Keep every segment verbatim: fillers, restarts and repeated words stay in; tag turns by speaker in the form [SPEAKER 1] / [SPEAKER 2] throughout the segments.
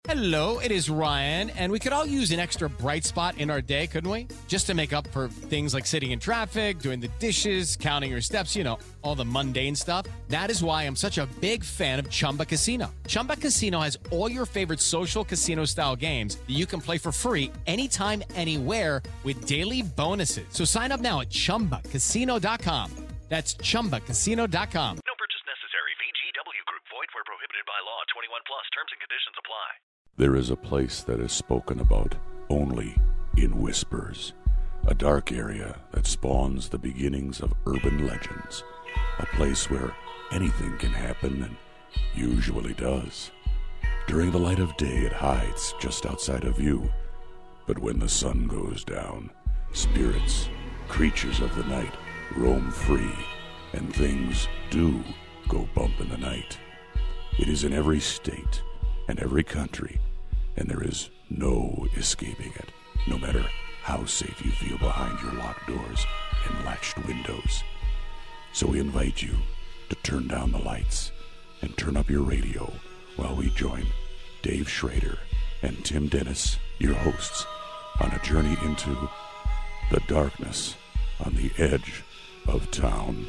[SPEAKER 1] Hello, it is Ryan, and we could all use an extra bright spot in our day, couldn't we? Just to make up for things like sitting in traffic, doing the dishes, counting your steps, you know, all the mundane stuff. That is why I'm such a big fan of Chumba Casino. Chumba Casino has all your favorite social casino-style games that you can play for free anytime, anywhere with daily bonuses. So sign up now at chumba casino dot com. That's chumba casino dot com.
[SPEAKER 2] No purchase necessary. V G W Group. Void where prohibited by law. twenty-one plus. Terms and conditions apply.
[SPEAKER 3] There is a place that is spoken about only in whispers, a dark area that spawns the beginnings of urban legends, a place where anything can happen and usually does. During the light of day, it hides just outside of view, but when the sun goes down, spirits, creatures of the night, roam free, and things do go bump in the night. It is in every state and every country, and there is no escaping it, no matter how safe you feel behind your locked doors and latched windows. So we invite you to turn down the lights and turn up your radio while we join Dave Schrader and Tim Dennis, your hosts, on a journey into the darkness on the edge of town.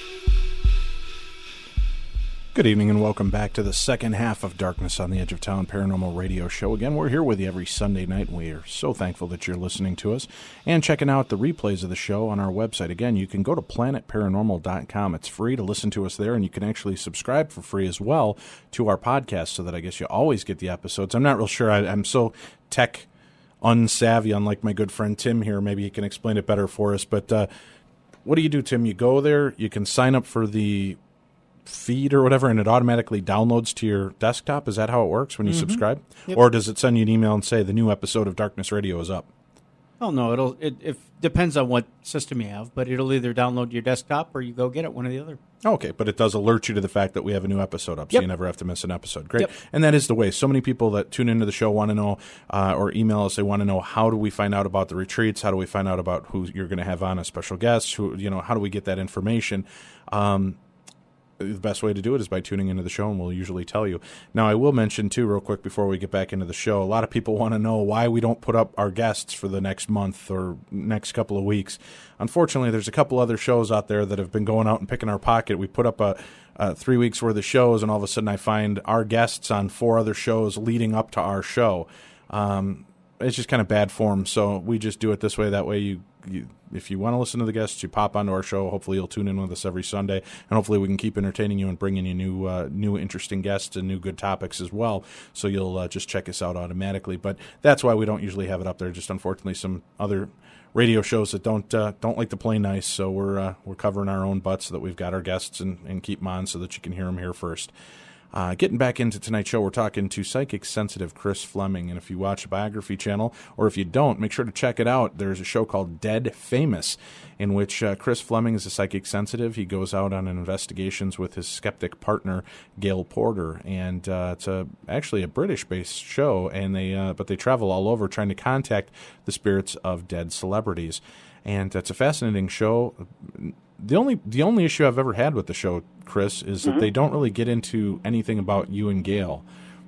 [SPEAKER 4] Good evening and welcome back to the second half of Darkness on the Edge of Town Paranormal Radio Show. Again, we're here with you every Sunday night, and we are so thankful that you're listening to us and checking out the replays of the show on our website. Again, you can go to planet paranormal dot com. It's free to listen to us there, and you can actually subscribe for free as well to our podcast so that I guess you always get the episodes. I'm not real sure. I, I'm so tech unsavvy, unlike my good friend Tim here. Maybe he can explain it better for us. But uh, what do you do, Tim? You go there, you can sign up for the feed or whatever, and it automatically downloads to your desktop. Is that how it works when you mm-hmm. subscribe? Yep. Or does it send you an email and say the new episode of Darkness Radio is up?
[SPEAKER 5] Oh no, it'll it, it depends on what system you have, but it'll either download to your desktop or you go get it, one or the other.
[SPEAKER 4] Okay, but it does alert you to the fact that we have a new episode up, so
[SPEAKER 5] yep.
[SPEAKER 4] you never have to miss an episode. Great.
[SPEAKER 5] Yep.
[SPEAKER 4] And that is the way. So many people that tune into the show want to know, uh, or email us, they want to know, how do we find out about the retreats? How do we find out about who you're going to have on as special guests? Who, you know, how do we get that information? Um, The best way to do it is by tuning into the show, and we'll usually tell you. Now, I will mention, too, real quick before we get back into the show, a lot of people want to know why we don't put up our guests for the next month or next couple of weeks. Unfortunately, there's a couple other shows out there that have been going out and picking our pocket. We put up a, a three weeks worth of shows, and all of a sudden I find our guests on four other shows leading up to our show. Um, it's just kind of bad form, so we just do it this way. That way you... you if you want to listen to the guests, you pop onto our show. Hopefully you'll tune in with us every Sunday, and hopefully we can keep entertaining you and bringing you new, uh, new interesting guests and new good topics as well. So you'll uh, just check us out automatically. But that's why we don't usually have it up there. Just unfortunately, some other radio shows that don't uh, don't like to play nice. So we're uh, we're covering our own butts so that we've got our guests and, and keep them on so that you can hear them here first. Uh, getting back into tonight's show, we're talking to psychic sensitive Chris Fleming. And if you watch a biography channel, or if you don't, make sure to check it out. There's a show called Dead Famous, in which uh, Chris Fleming is a psychic sensitive. He goes out on investigations with his skeptic partner, Gail Porter. And uh, it's a, actually a British-based show, and they uh, but they travel all over trying to contact the spirits of dead celebrities. And it's a fascinating show. The only the only issue I've ever had with the show, Chris, is that mm-hmm. they don't really get into anything about you and Gail.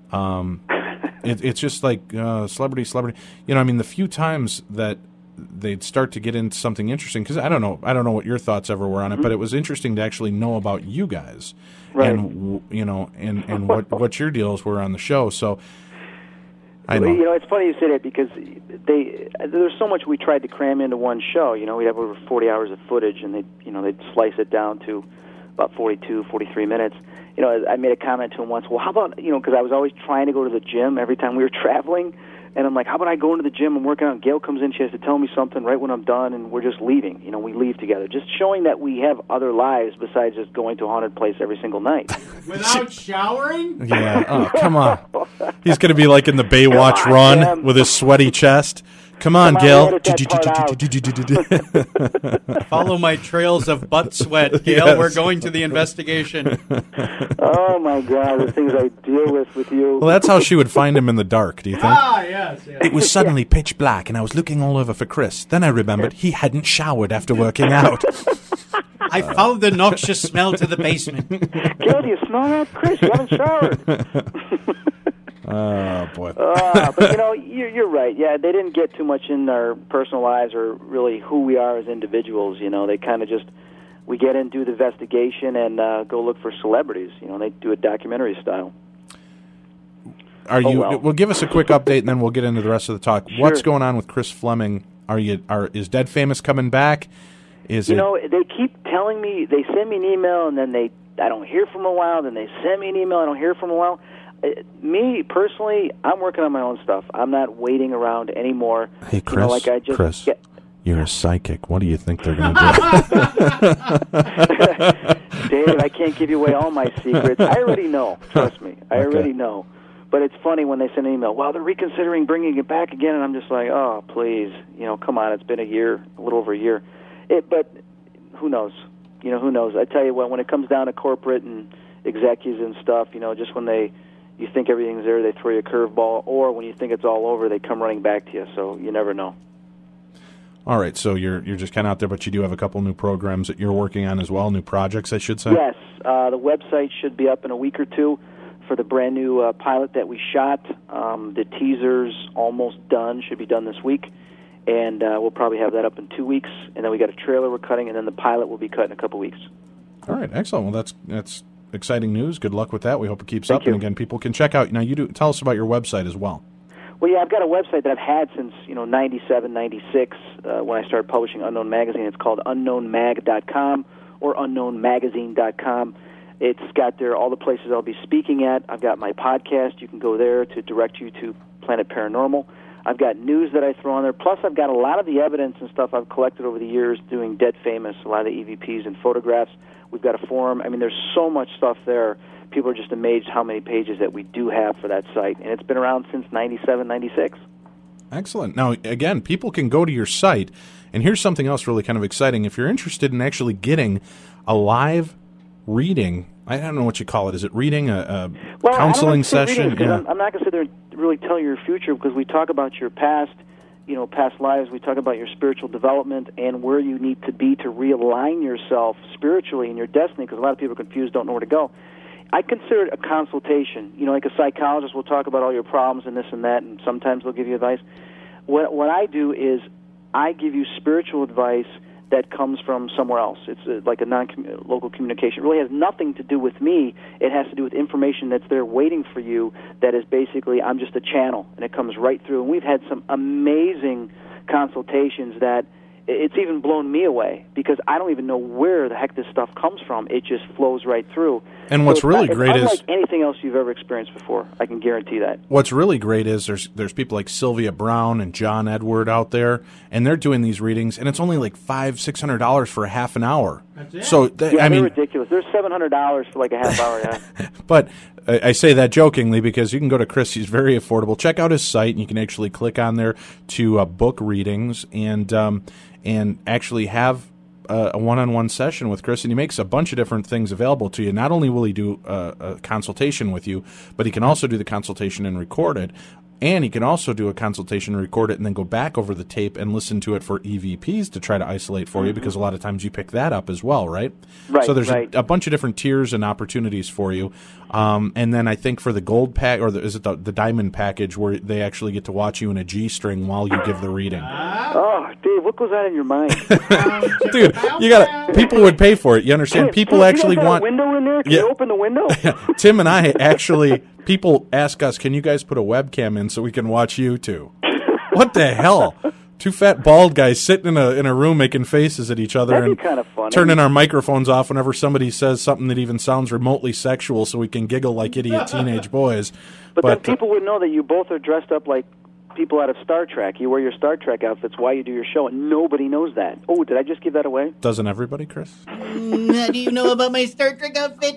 [SPEAKER 4] Um, it, it's just like uh, celebrity, celebrity. You know, I mean, the few times that they'd start to get into something interesting, because I don't know, I don't know what your thoughts ever were on
[SPEAKER 6] mm-hmm.
[SPEAKER 4] it, but it was interesting to actually know about you guys,
[SPEAKER 6] right.
[SPEAKER 4] and you know, and and what what your deals were on the show. So. I know.
[SPEAKER 6] You know, it's funny you say that because they there's so much we tried to cram into one show. You know, we'd have over forty hours of footage, and they you know they'd slice it down to about forty-two, forty-three minutes. You know, I made a comment to him once. Well, how about you know, because I was always trying to go to the gym every time we were traveling, and I'm like, how about I go into the gym and work out? And Gail comes in, she has to tell me something right when I'm done, and we're just leaving. You know, we leave together, just showing that we have other lives besides just going to a haunted place every single night.
[SPEAKER 5] Without showering?
[SPEAKER 4] Yeah. Oh, come on. He's going to be like in the Baywatch on, run man. with his sweaty chest. Come on,
[SPEAKER 6] Come
[SPEAKER 4] Gail.
[SPEAKER 6] on,
[SPEAKER 5] Follow my trails of butt sweat, Gail. Yes. We're going to the investigation.
[SPEAKER 6] Oh, my God, the things I deal with with you.
[SPEAKER 4] Well, that's how she would find him in the dark, do you think?
[SPEAKER 5] Ah, yes, yes.
[SPEAKER 4] It was suddenly pitch black, and I was looking all over for Chris. Then I remembered he hadn't showered after working out.
[SPEAKER 5] I followed the noxious smell to the basement.
[SPEAKER 6] Gail, do you smell that? Chris, you haven't showered.
[SPEAKER 4] Oh, boy.
[SPEAKER 6] uh, but, you know, you're, you're right. Yeah, they didn't get too much in our personal lives or really who we are as individuals. You know, they kind of just, we get in, do the investigation, and uh, go look for celebrities. You know, they do it documentary style.
[SPEAKER 4] Are
[SPEAKER 6] oh,
[SPEAKER 4] you?
[SPEAKER 6] well.
[SPEAKER 4] Well, give us a quick update, and then we'll get into the rest of the talk.
[SPEAKER 6] Sure.
[SPEAKER 4] What's going on with Chris Fleming? Are you? Are is Dead Famous coming back? Is
[SPEAKER 6] you
[SPEAKER 4] it?
[SPEAKER 6] know, they keep telling me, they send me an email, and then they, I don't hear from them a while, then they send me an email, I don't hear from them a while. Uh, me, personally, I'm working on my own stuff. I'm not waiting around anymore.
[SPEAKER 4] Hey, Chris,
[SPEAKER 6] you know, like I just
[SPEAKER 4] Chris,
[SPEAKER 6] get,
[SPEAKER 4] you're a psychic. What do you think they're going to do?
[SPEAKER 6] David, I can't give you away all my secrets. I already know. Trust me. I
[SPEAKER 4] Okay.
[SPEAKER 6] already know. But it's funny when they send an email, well, they're reconsidering bringing it back again, and I'm just like, oh, please, you know, come on, it's been a year, a little over a year. It, but who knows? You know, who knows? I tell you what, when it comes down to corporate and executives and stuff, you know, just when they, you think everything's there, they throw you a curveball, or when you think it's all over, they come running back to you, so you never know.
[SPEAKER 4] All right, so you're you're just kind of out there, but you do have a couple new programs that you're working on as well, new projects, I should say?
[SPEAKER 6] Yes, uh, the website should be up in a week or two for the brand new uh, pilot that we shot. Um, the teaser's almost done, should be done this week, and uh, we'll probably have that up in two weeks. And then we got a trailer we're cutting, and then the pilot will be cut in a couple weeks.
[SPEAKER 4] All right, excellent. Well, that's that's exciting news. Good luck with that. We hope it keeps
[SPEAKER 6] Thank
[SPEAKER 4] up.
[SPEAKER 6] you.
[SPEAKER 4] And again, people can check out. Now, you do tell us about your website as well.
[SPEAKER 6] Well, yeah, I've got a website that I've had since, you know, ninety-seven, ninety-six, uh, when I started publishing Unknown Magazine. It's called unknown mag dot com or unknown magazine dot com. It's got there all the places I'll be speaking at. I've got my podcast. You can go there to direct you to Planet Paranormal. I've got news that I throw on there. Plus, I've got a lot of the evidence and stuff I've collected over the years doing Dead Famous, a lot of the E V Ps and photographs. We've got a forum. I mean, there's so much stuff there. People are just amazed how many pages that we do have for that site. And it's been around since ninety-seven, ninety-six.
[SPEAKER 4] Excellent. Now, again, people can go to your site, and here's something else really kind of exciting. If you're interested in actually getting a live reading, I don't know what you call it. Is it reading, a, a
[SPEAKER 6] well,
[SPEAKER 4] counseling
[SPEAKER 6] I don't like
[SPEAKER 4] session?
[SPEAKER 6] readings, 'cause
[SPEAKER 4] Yeah.
[SPEAKER 6] I'm, I'm not going to sit there and really tell you your future, because we talk about your past, you know, past lives. We talk about your spiritual development and where you need to be to realign yourself spiritually in your destiny, because a lot of people are confused, don't know where to go. I consider it a consultation. You know, like a psychologist will talk about all your problems and this and that, and sometimes they'll give you advice. What what I do is I give you spiritual advice that comes from somewhere else. It's uh, like a non-local communication. It really has nothing to do with me. It has to do with information that's there waiting for you that is basically, I'm just a channel, and it comes right through. And we've had some amazing consultations that it's even blown me away, because I don't even know where the heck this stuff comes from. It just flows right through.
[SPEAKER 4] And what's
[SPEAKER 6] So it's
[SPEAKER 4] really
[SPEAKER 6] not,
[SPEAKER 4] great
[SPEAKER 6] it's
[SPEAKER 4] is-
[SPEAKER 6] unlike anything else you've ever experienced before. I can guarantee that.
[SPEAKER 4] What's really great is there's there's people like Sylvia Brown and John Edward out there, and they're doing these readings, and it's only like five, six hundred dollars for a half an hour.
[SPEAKER 5] That's it.
[SPEAKER 4] So th-
[SPEAKER 6] Yeah,
[SPEAKER 4] I
[SPEAKER 6] they're
[SPEAKER 4] mean,
[SPEAKER 6] ridiculous. They're seven hundred dollars for like a half hour. Yeah.
[SPEAKER 4] but I, I say that jokingly because you can go to Chris. He's very affordable. Check out his site, and you can actually click on there to uh, book readings and um, and actually have a, a one-on-one session with Chris. And he makes a bunch of different things available to you. Not only will he do a, a consultation with you, but he can also do the consultation and record it. And he can also do a consultation, record it, and then go back over the tape and listen to it for E V Ps to try to isolate for you, because a lot of times you pick that up as well, right?
[SPEAKER 6] Right,
[SPEAKER 4] So there's
[SPEAKER 6] right.
[SPEAKER 4] a, a bunch of different tiers and opportunities for you. Um, and then I think for the gold pack, or the, is it the, the diamond package, where they actually get to watch you in a G-string while you give the reading.
[SPEAKER 6] Oh, Dave, what goes on in your mind?
[SPEAKER 4] Dude, you got people would pay for it. You understand? People
[SPEAKER 6] You
[SPEAKER 4] actually
[SPEAKER 6] guys got
[SPEAKER 4] want.
[SPEAKER 6] a window in there? Can
[SPEAKER 4] Yeah.
[SPEAKER 6] you open the window?
[SPEAKER 4] Tim and I actually, people ask us, can you guys put a webcam in so we can watch you two? What the hell? Two fat bald guys sitting in a in a room making faces at each other
[SPEAKER 6] That'd be
[SPEAKER 4] and
[SPEAKER 6] kinda funny.
[SPEAKER 4] turning our microphones off whenever somebody says something that even sounds remotely sexual, so we can giggle like idiot teenage boys.
[SPEAKER 6] But,
[SPEAKER 4] But,
[SPEAKER 6] then people would know that you both are dressed up like people out of Star Trek. You wear your Star Trek outfits while you do your show, and nobody knows that. Oh, did I just give that away?
[SPEAKER 4] doesn't everybody, Chris?
[SPEAKER 7] How do you know about my Star Trek outfit?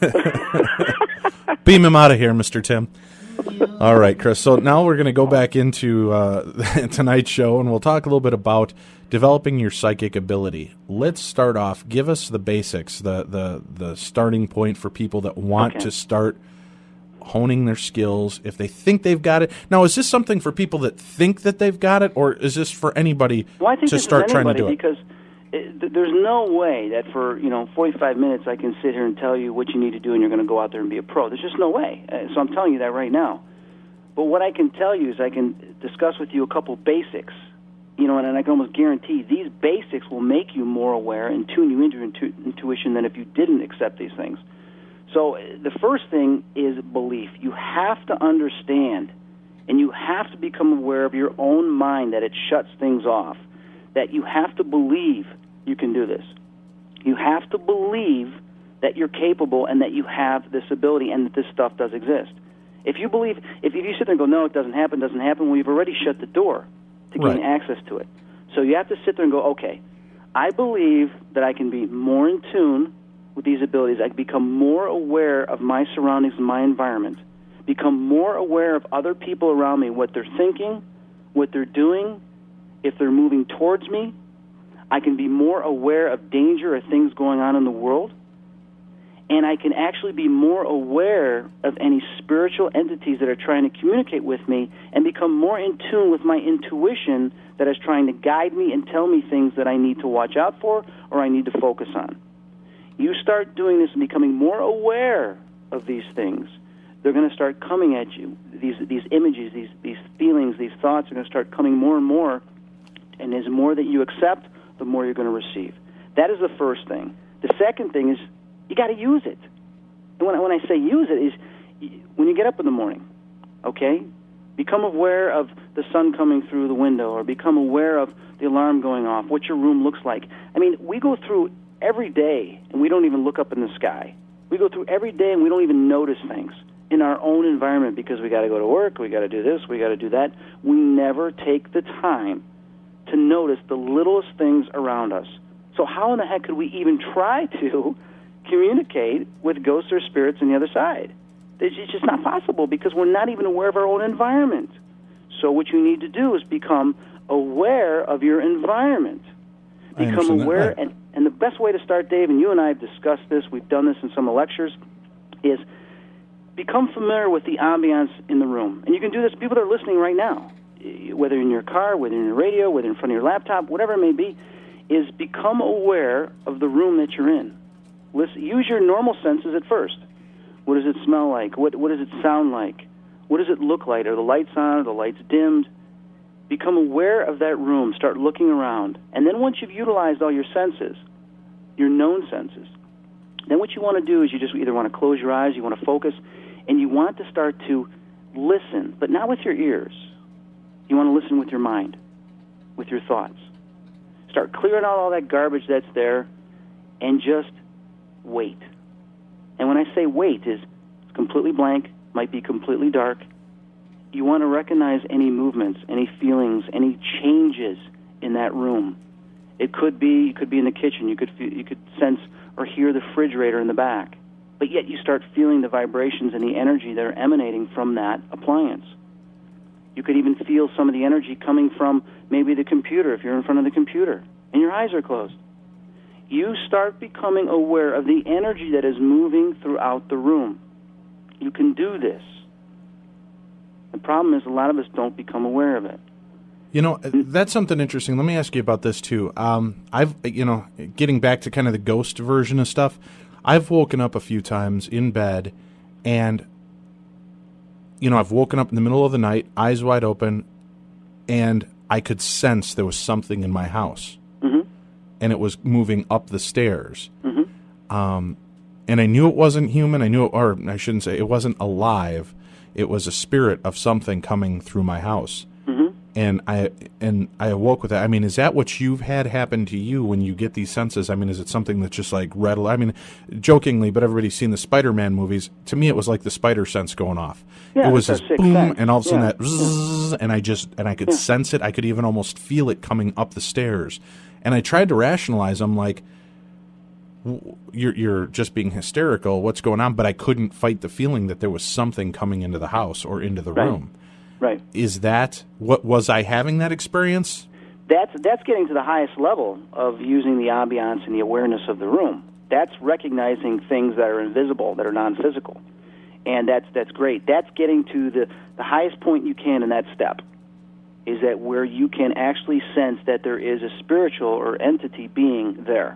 [SPEAKER 4] Beam him out of here, Mister Tim. All right, Chris. So now we're going to go back into uh, tonight's show, and we'll talk a little bit about developing your psychic ability. Let's start off. Give us the basics, the the the starting point for people that want
[SPEAKER 6] Okay.
[SPEAKER 4] to start honing their skills. If they think they've got it. Now, is this something for people that think that they've got it, or is this for anybody
[SPEAKER 6] Well, I think
[SPEAKER 4] to
[SPEAKER 6] this
[SPEAKER 4] start
[SPEAKER 6] is
[SPEAKER 4] trying to
[SPEAKER 6] anybody
[SPEAKER 4] do it?
[SPEAKER 6] because it, th- there's no way that for you know forty-five minutes I can sit here and tell you what you need to do and you're going to go out there and be a pro. There's just no way. Uh, so I'm telling you that right now. But what I can tell you is I can discuss with you a couple basics, you know, and, and I can almost guarantee these basics will make you more aware and tune you into your intu- intuition than if you didn't accept these things. So the first thing is belief. You have to understand, and you have to become aware of your own mind that it shuts things off, that you have to believe you can do this. You have to believe that you're capable and that you have this ability and that this stuff does exist. If you believe, if you sit there and go, no, it doesn't happen, doesn't happen, well, you've already shut the door to gain
[SPEAKER 4] Right.
[SPEAKER 6] access to it. So you have to sit there and go, okay, I believe that I can be more in tune with these abilities. I can become more aware of my surroundings and my environment, become more aware of other people around me, what they're thinking, what they're doing, if they're moving towards me. I can be more aware of danger or things going on in the world. And I can actually be more aware of any spiritual entities that are trying to communicate with me and become more in tune with my intuition that is trying to guide me and tell me things that I need to watch out for or I need to focus on. You start doing this and becoming more aware of these things, they're going to start coming at you. These these images, these, these feelings, these thoughts are going to start coming more and more. And as more that you accept, the more you're going to receive. That is the first thing. The second thing is you got to use it. And when I, when I say use it, is when you get up in the morning, okay, become aware of the sun coming through the window or become aware of the alarm going off, what your room looks like. I mean, we go through every day and we don't even look up in the sky. We go through every day and we don't even notice things in our own environment because we got to go to work, we got to do this, we got to do that. We never take the time to notice the littlest things around us. So how in the heck could we even try to communicate with ghosts or spirits on the other side? It's just not possible because we're not even aware of our own environment. So what you need to do is become aware of your environment.
[SPEAKER 4] I
[SPEAKER 6] Become
[SPEAKER 4] understand that.
[SPEAKER 6] aware,
[SPEAKER 4] Right.
[SPEAKER 6] and, and the best way to start, Dave, and you and I have discussed this, we've done this in some of the lectures, is become familiar with the ambiance in the room. And you can do this, people that are listening right now, whether in your car, whether in your radio, whether in front of your laptop, whatever it may be, is become aware of the room that you're in. Listen, use your normal senses at first. What does it smell like? What what does it sound like? What does it look like? Are the lights on? Are the lights dimmed? Become aware of that room. Start looking around. And then once you've utilized all your senses, your known senses, then what you want to do is you just either want to close your eyes, you want to focus, and you want to start to listen, but not with your ears. You want to listen with your mind, with your thoughts. Start clearing out all that garbage that's there and just wait. And when I say wait, is it's completely blank, might be completely dark. You want to recognize any movements, any feelings, any changes in that room. It could be you could be in the kitchen. You could feel, you could sense or hear the refrigerator in the back. But yet you start feeling the vibrations and the energy that are emanating from that appliance. You could even feel some of the energy coming from maybe the computer if you're in front of the computer and your eyes are closed. You start becoming aware of the energy that is moving throughout the room. You can do this. The problem is a lot of us don't become aware of it.
[SPEAKER 4] You know, that's something interesting. Let me ask you about this, too. Um, I've, you know, getting back to kind of the ghost version of stuff, I've woken up a few times in bed and, you know, I've woken up in the middle of the night, eyes wide open, and I could sense there was something in my house.
[SPEAKER 6] Mm-hmm.
[SPEAKER 4] And it was moving up the stairs.
[SPEAKER 6] Mm-hmm.
[SPEAKER 4] Um, and I knew it wasn't human. I knew it, or I shouldn't say, it wasn't alive. It was a spirit of something coming through my house.
[SPEAKER 6] Mm-hmm.
[SPEAKER 4] And I and I awoke with that. I mean, is that what you've had happen to you when you get these senses? I mean, is it something that's just like red? I mean, jokingly, but everybody's seen the Spider-Man movies. To me, it was like the spider sense going off.
[SPEAKER 6] Yeah,
[SPEAKER 4] it was
[SPEAKER 6] it's
[SPEAKER 4] this
[SPEAKER 6] a sixth
[SPEAKER 4] boom,
[SPEAKER 6] sense.
[SPEAKER 4] and all of a sudden
[SPEAKER 6] Yeah.
[SPEAKER 4] that zzz, and I just and I could
[SPEAKER 6] Yeah.
[SPEAKER 4] sense it. I could even almost feel it coming up the stairs. And I tried to rationalize. I'm like, you're you're just being hysterical. What's going on? But I couldn't fight the feeling that there was something coming into the house or into the
[SPEAKER 6] Right.
[SPEAKER 4] room.
[SPEAKER 6] Right.
[SPEAKER 4] Is that what was I having that experience?
[SPEAKER 6] That's that's getting to the highest level of using the ambiance and the awareness of the room. That's recognizing things that are invisible, that are non-physical. And that's that's great. That's getting to the, the highest point you can in that step, is that where you can actually sense that there is a spiritual or entity being there.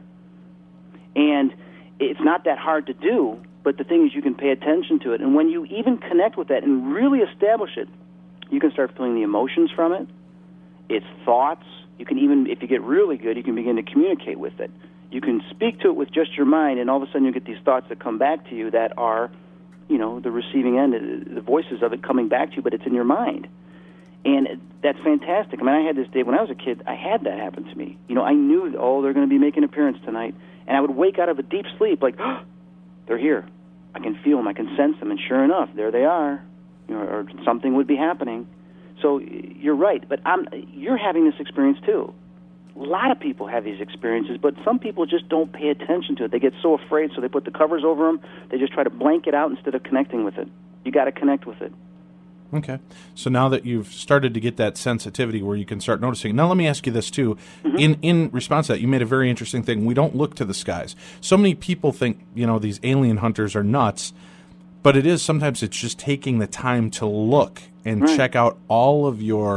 [SPEAKER 6] And it's not that hard to do, but the thing is you can pay attention to it. And when you even connect with that and really establish it, You can start feeling the emotions from it, its thoughts. You can even, if you get really good, you can begin to communicate with it. You can speak to it with just your mind, and all of a sudden you get these thoughts that come back to you that are, you know, the receiving end, the voices of it coming back to you, but it's in your mind. And that's fantastic. I mean, I had this day when I was a kid, I had that happen to me. You know, I knew, oh, they're going to be making an appearance tonight. And I would wake out of a deep sleep like, oh, they're here. I can feel them. I can sense them. And sure enough, there they are. You know, or something would be happening. So you're right. But I'm, you're having this experience too. A lot of people have these experiences, but some people just don't pay attention to it. They get so afraid, so they put the covers over them. They just try to blank it out instead of connecting with it. You got to connect with it.
[SPEAKER 4] Okay. So now that you've started to get that sensitivity where you can start noticing, now let me ask you this too. Mm-hmm. In in response to that, you made a very interesting thing. We don't look to the skies. So many people think, you know, these alien hunters are nuts, but it is sometimes it's just taking the time to look and right. check out all of your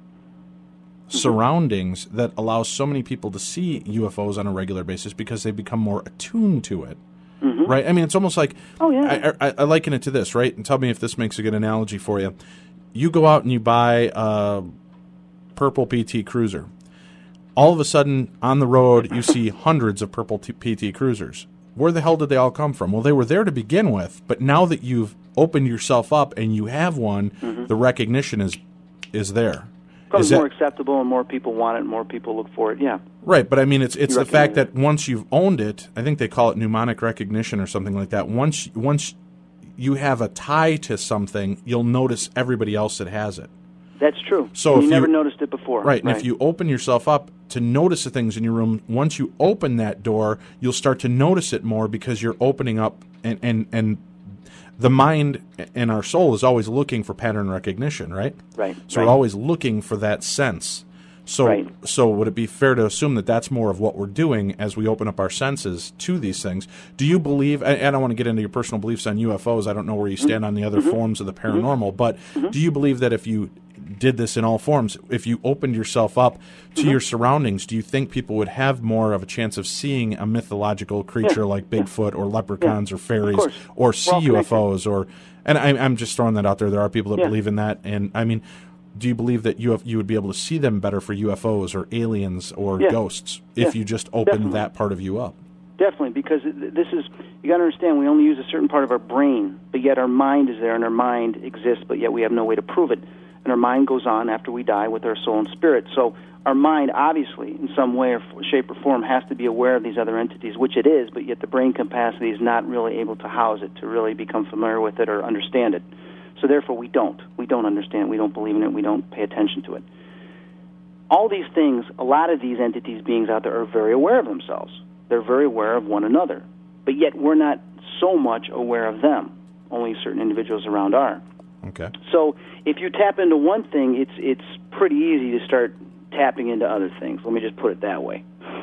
[SPEAKER 4] mm-hmm. surroundings that allows so many people to see U F Os on a regular basis because they become more attuned to it. Mm-hmm. Right? I mean, it's almost like,
[SPEAKER 6] oh, yeah.
[SPEAKER 4] I, I, I liken it to this, right? And tell me if this makes a good analogy for you. You go out and you buy a purple P T Cruiser. All of a sudden, on the road, you see hundreds of purple t- P T Cruisers. Where the hell did they all come from? Well, they were there to begin with, but now that you've opened yourself up and you have one, mm-hmm. the recognition is is there.
[SPEAKER 6] It becomes
[SPEAKER 4] that,
[SPEAKER 6] more acceptable and more people want it and more people look for it, yeah.
[SPEAKER 4] Right, but I mean, it's it's the fact that once you've owned it, I think they call it mnemonic recognition or something like that. Once once you have a tie to something, you'll notice everybody else that has it.
[SPEAKER 6] That's true.
[SPEAKER 4] So
[SPEAKER 6] you
[SPEAKER 4] if
[SPEAKER 6] never
[SPEAKER 4] you,
[SPEAKER 6] noticed it before.
[SPEAKER 4] Right, and
[SPEAKER 6] right,
[SPEAKER 4] if you open yourself up to notice the things in your room, once you open that door, you'll start to notice it more because you're opening up, and, and, and the mind and our soul is always looking for pattern recognition, right?
[SPEAKER 6] Right.
[SPEAKER 4] So
[SPEAKER 6] right.
[SPEAKER 4] we're always looking for that sense. So,
[SPEAKER 6] right.
[SPEAKER 4] so would it be fair to assume that that's more of what we're doing as we open up our senses to these things? Do you believe, and I don't want to get into your personal beliefs on U F Os, I don't know where you stand mm-hmm. on the other mm-hmm. forms of the paranormal, mm-hmm. but mm-hmm. do you believe that if you did this in all forms, if you opened yourself up to mm-hmm. your surroundings, do you think people would have more of a chance of seeing a mythological creature yeah. like Bigfoot yeah. or leprechauns yeah. or fairies or see U F Os? Or, and I, I'm just throwing that out there. There are people that yeah. believe in that, and I mean, do you believe that you have, you would be able to see them better for U F Os or aliens or yeah. ghosts if
[SPEAKER 6] yeah.
[SPEAKER 4] you just opened
[SPEAKER 6] Definitely.
[SPEAKER 4] that part of you up?
[SPEAKER 6] Definitely, because this is, you got to understand, we only use a certain part of our brain, but yet our mind is there, and our mind exists, but yet we have no way to prove it. And our mind goes on after we die with our soul and spirit. So our mind, obviously, in some way or shape or form, has to be aware of these other entities, which it is, but yet the brain capacity is not really able to house it, to really become familiar with it or understand it. So therefore, we don't. We don't understand. We don't believe in it. We don't pay attention to it. All these things, a lot of these entities, beings out there, are very aware of themselves. They're very aware of one another. But yet we're not so much aware of them. Only certain individuals around are.
[SPEAKER 4] Okay.
[SPEAKER 6] So if you tap into one thing, it's it's pretty easy to start tapping into other things. Let me just put it that way.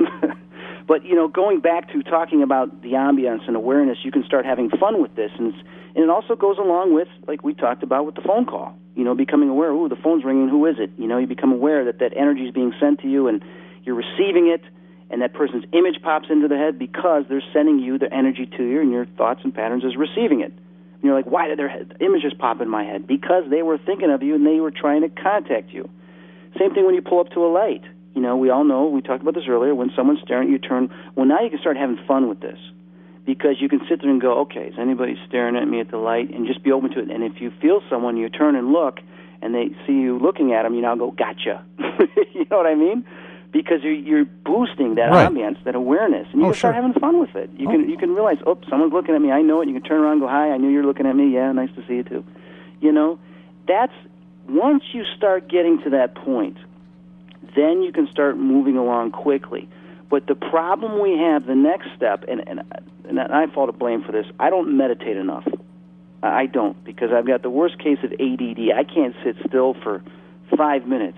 [SPEAKER 6] But, you know, going back to talking about the ambience and awareness, you can start having fun with this. And, it's, and it also goes along with, like we talked about with the phone call, you know, becoming aware, ooh, the phone's ringing, who is it? You know, you become aware that that energy is being sent to you and you're receiving it, and that person's image pops into the head because they're sending you their energy to you, and your thoughts and patterns is receiving it. And you're like, why did their head, images pop in my head? Because they were thinking of you and they were trying to contact you. Same thing when you pull up to a light. You know, we all know, we talked about this earlier, when someone's staring at you, turn, well, now you can start having fun with this. Because you can sit there and go, okay, is anybody staring at me at the light? And just be open to it. And if you feel someone, you turn and look, and they see you looking at them, you now go, gotcha. You know what I mean? Because you're, you're boosting that right. ambience, that awareness, and you
[SPEAKER 4] oh,
[SPEAKER 6] can start
[SPEAKER 4] sure.
[SPEAKER 6] having fun with it. You
[SPEAKER 4] oh.
[SPEAKER 6] can you can realize, oh, someone's looking at me. I know it. You can turn around and go, hi, I knew you were looking at me. Yeah, nice to see you too. You know, that's, once you start getting to that point, then you can start moving along quickly. But the problem we have, the next step, and, and, and I fall to blame for this, I don't meditate enough. I don't, because I've got the worst case of A D D. I can't sit still for five minutes.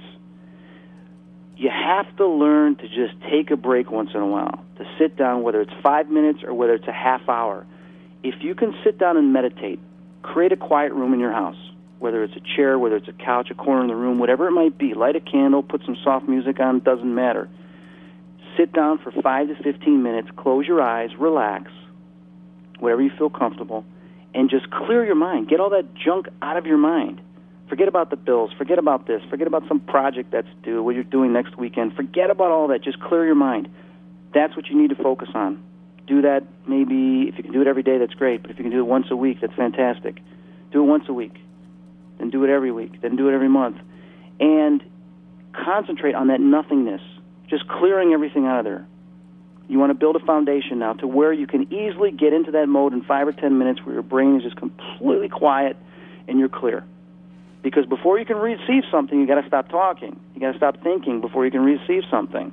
[SPEAKER 6] You have to learn to just take a break once in a while, to sit down, whether it's five minutes or whether it's a half hour. If you can sit down and meditate, create a quiet room in your house, whether it's a chair, whether it's a couch, a corner in the room, whatever it might be. Light a candle, put some soft music on, it doesn't matter. Sit down for five to fifteen minutes, close your eyes, relax, whatever you feel comfortable, and just clear your mind. Get all that junk out of your mind. Forget about the bills. Forget about this. Forget about some project that's due, what you're doing next weekend. Forget about all that. Just clear your mind. That's what you need to focus on. Do that maybe, if you can do it every day, that's great. But if you can do it once a week, that's fantastic. Do it once a week. Then do it every week. Then do it every month. And concentrate on that nothingness, just clearing everything out of there. You want to build a foundation now to where you can easily get into that mode in five or ten minutes where your brain is just completely quiet and you're clear. Because before you can receive something, you got to stop talking. You got to stop thinking before you can receive something.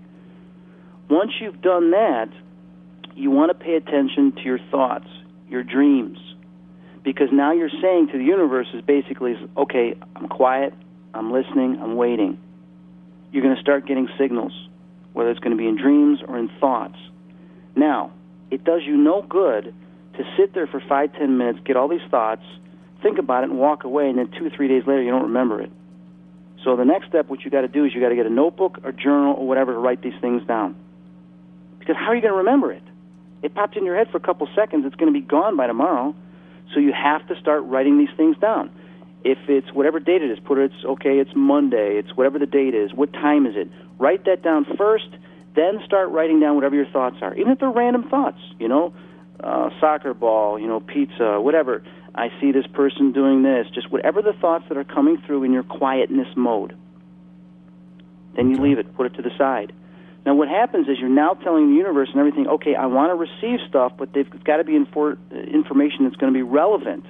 [SPEAKER 6] Once you've done that, you want to pay attention to your thoughts, your dreams, because now you're saying to the universe is basically, okay, I'm quiet, I'm listening, I'm waiting. You're going to start getting signals, whether it's going to be in dreams or in thoughts. Now, it does you no good to sit there for five, ten minutes, get all these thoughts, think about it, and walk away, and then two or three days later you don't remember it. So the next step, what you got to do is you got to get a notebook or journal or whatever to write these things down. Because how are you going to remember it? It popped in your head for a couple seconds. It's going to be gone by tomorrow. So you have to start writing these things down. If it's whatever date it is, put it, it's, okay, it's Monday, it's whatever the date is, what time is it? Write that down first, then start writing down whatever your thoughts are. Even if they're random thoughts, you know, uh, soccer ball, you know, pizza, whatever. I see this person doing this, just whatever the thoughts that are coming through in your quietness mode. Then you leave it, put it to the side. Now what happens is you're now telling the universe and everything, okay, I want to receive stuff, but they've got to be infor- information that's going to be relevant.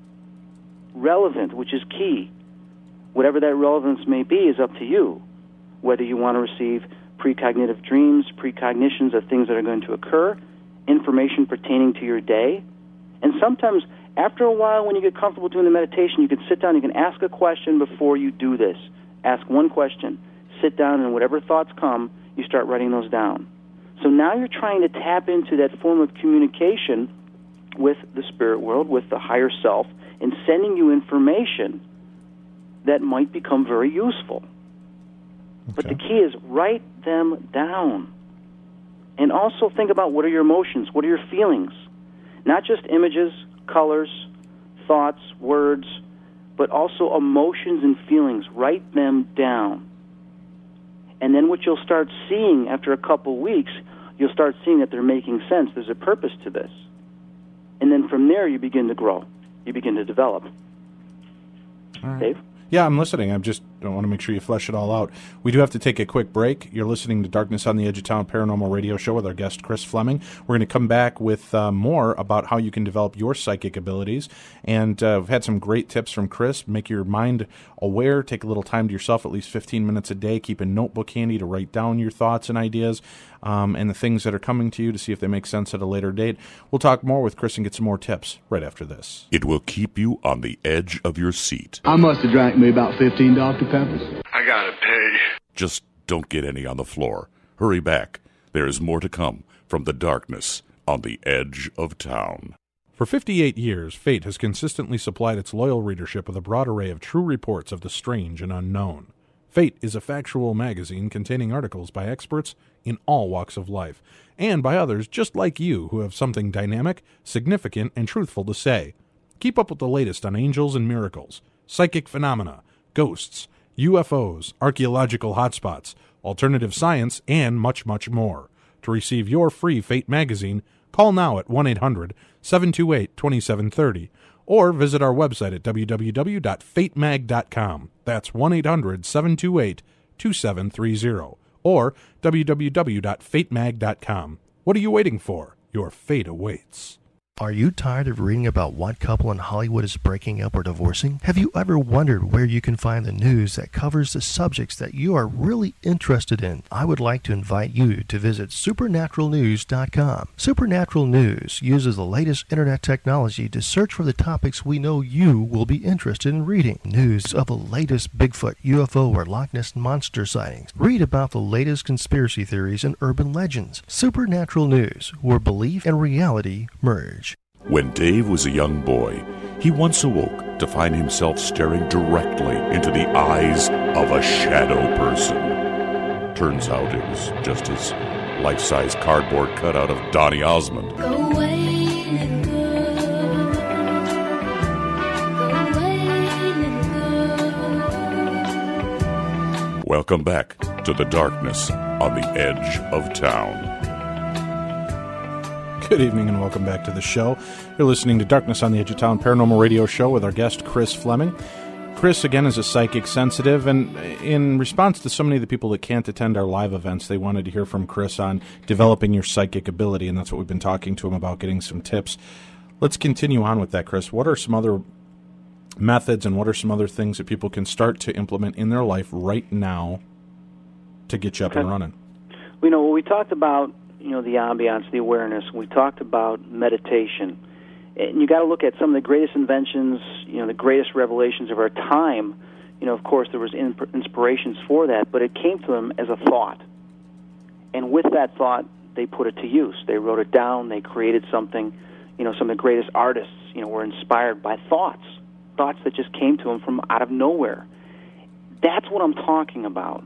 [SPEAKER 6] Relevant, which is key. Whatever that relevance may be is up to you. Whether you want to receive precognitive dreams, precognitions of things that are going to occur, information pertaining to your day. And sometimes, after a while, when you get comfortable doing the meditation, you can sit down, you can ask a question before you do this. Ask one question. Sit down, and whatever thoughts come, you start writing those down. So now you're trying to tap into that form of communication with the spirit world, with the higher self, and sending you information that might become very useful. Okay. But the key is write them down. And also think about what are your emotions, what are your feelings. Not just images, colors, thoughts, words, but also emotions and feelings. Write them down. And then what you'll start seeing after a couple weeks, you'll start seeing that they're making sense. There's a purpose to this. And then from there, you begin to grow. You begin to develop.
[SPEAKER 4] All right.
[SPEAKER 6] Dave?
[SPEAKER 4] Yeah, I'm listening. I just don't want to make sure you flesh it all out. We do have to take a quick break. You're listening to Darkness on the Edge of Town Paranormal Radio Show with our guest, Chris Fleming. We're going to come back with uh, more about how you can develop your psychic abilities. And uh, we've had some great tips from Chris. Make your mind aware. Take a little time to yourself, at least fifteen minutes a day. Keep a notebook handy to write down your thoughts and ideas um, and the things that are coming to you to see if they make sense at a later date. We'll talk more with Chris and get some more tips right after this.
[SPEAKER 3] It will keep you on the edge of your seat.
[SPEAKER 8] I must have drank me about fifteen Doctor Peppers.
[SPEAKER 2] I gotta pay.
[SPEAKER 3] Just don't get any on the floor. Hurry back. There is more to come from the darkness on the edge of town.
[SPEAKER 4] For fifty-eight years, Fate has consistently supplied its loyal readership with a broad array of true reports of the strange and unknown. Fate is a factual magazine containing articles by experts in all walks of life, and by others just like you who have something dynamic, significant, and truthful to say. Keep up with the latest on angels and miracles, psychic phenomena, ghosts, U F Os, archaeological hotspots, alternative science, and much, much more. To receive your free Fate magazine, call now at one eight hundred seven two eight two seven three zero or visit our website at w w w dot fate mag dot com. That's one eight hundred seven two eight two seven three zero or w w w dot fate mag dot com. What are you waiting for? Your fate awaits.
[SPEAKER 9] Are you tired of reading about what couple in Hollywood is breaking up or divorcing? Have you ever wondered where you can find the news that covers the subjects that you are really interested in? I would like to invite you to visit supernatural news dot com. Supernatural News uses the latest internet technology to search for the topics we know you will be interested in reading. News of the latest Bigfoot, U F O, or Loch Ness Monster sightings. Read about the latest conspiracy theories and urban legends. Supernatural News, where belief and reality merge.
[SPEAKER 3] When Dave was a young boy, he once awoke to find himself staring directly into the eyes of a shadow person. Turns out it was just his life-size cardboard cutout of Donny Osmond.
[SPEAKER 10] Go away, little girl. Go away, little girl.
[SPEAKER 3] Welcome back to the darkness on the edge of town.
[SPEAKER 4] Good evening and welcome back to the show. You're listening to Darkness on the Edge of Town Paranormal Radio Show with our guest, Chris Fleming. Chris, again, is a psychic sensitive, and in response to so many of the people that can't attend our live events, they wanted to hear from Chris on developing your psychic ability, and that's what we've been talking to him about, getting some tips. Let's continue on with that, Chris. What are some other methods and what are some other things that people can start to implement in their life right now to get you up
[SPEAKER 6] okay.
[SPEAKER 4] and running?
[SPEAKER 6] We know, we talked about, you know, the ambiance, the awareness. We talked about meditation. And you got to look at some of the greatest inventions, you know, the greatest revelations of our time. You know, of course, there was in- inspirations for that, but it came to them as a thought. And with that thought, they put it to use. They wrote it down. They created something. You know, some of the greatest artists, you know, were inspired by thoughts, thoughts that just came to them from out of nowhere. That's what I'm talking about,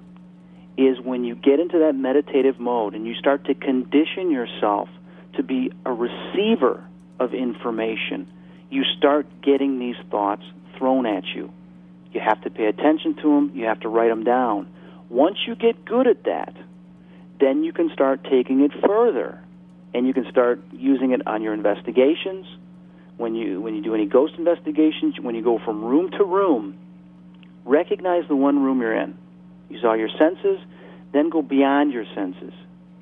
[SPEAKER 6] is when you get into that meditative mode and you start to condition yourself to be a receiver of information, you start getting these thoughts thrown at you. You have to pay attention to them. You have to write them down. Once you get good at that, then you can start taking it further, and you can start using it on your investigations. When you when you do any ghost investigations, when you go from room to room, recognize the one room you're in. Use all your senses, then go beyond your senses.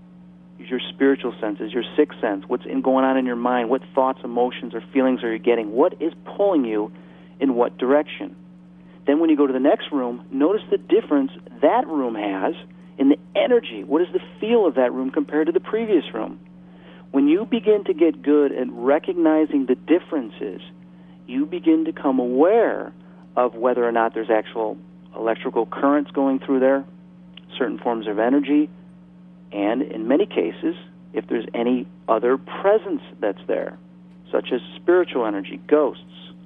[SPEAKER 6] Use your spiritual senses, your sixth sense, what's in going on in your mind, what thoughts, emotions, or feelings are you getting, what is pulling you in what direction. Then when you go to the next room, notice the difference that room has in the energy. What is the feel of that room compared to the previous room? When you begin to get good at recognizing the differences, you begin to become aware of whether or not there's actual electrical currents going through there, certain forms of energy, and in many cases, if there's any other presence that's there, such as spiritual energy, ghosts.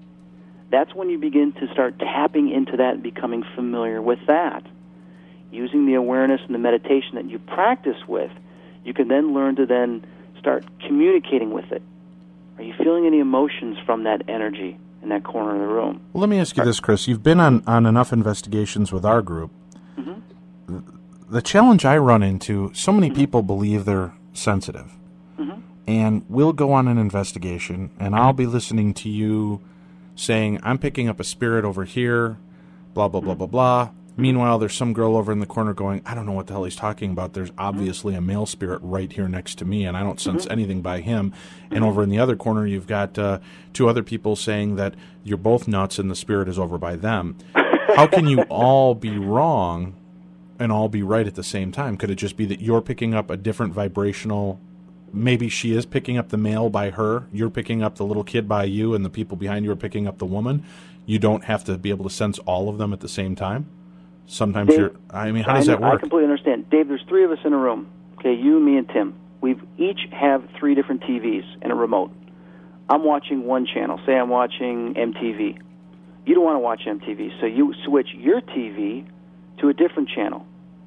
[SPEAKER 6] That's when you begin to start tapping into that and becoming familiar with that. Using the awareness and the meditation that you practice with, you can then learn to then start communicating with it. Are you feeling any emotions from that energy in that corner of the room?
[SPEAKER 4] Well, let me ask you this, Chris. You've been on, on enough investigations with our group. Mm-hmm. The challenge I run into, so many mm-hmm. people believe they're sensitive. Mm-hmm. And we'll go on an investigation, and I'll be listening to you saying, I'm picking up a spirit over here, blah, blah, blah, blah, blah. Meanwhile, there's some girl over in the corner going, I don't know what the hell he's talking about. There's obviously a male spirit right here next to me, and I don't sense mm-hmm. anything by him. And over in the other corner, you've got uh, two other people saying that you're both nuts and the spirit is over by them. How can you all be wrong and all be right at the same time? Could it just be that you're picking up a different vibrational, maybe she is picking up the male by her, you're picking up the little kid by you, and the people behind you are picking up the woman? You don't have to be able to sense all of them at the same time? Sometimes
[SPEAKER 6] Dave,
[SPEAKER 4] you're, I mean, how does
[SPEAKER 6] I,
[SPEAKER 4] that work?
[SPEAKER 6] I completely understand. Dave, there's three of us in a room. Okay, you, me, and Tim. We each have three different T Vs and a remote. I'm watching one channel. Say I'm watching M T V. You don't want to watch M T V, so you switch your T V to a different channel.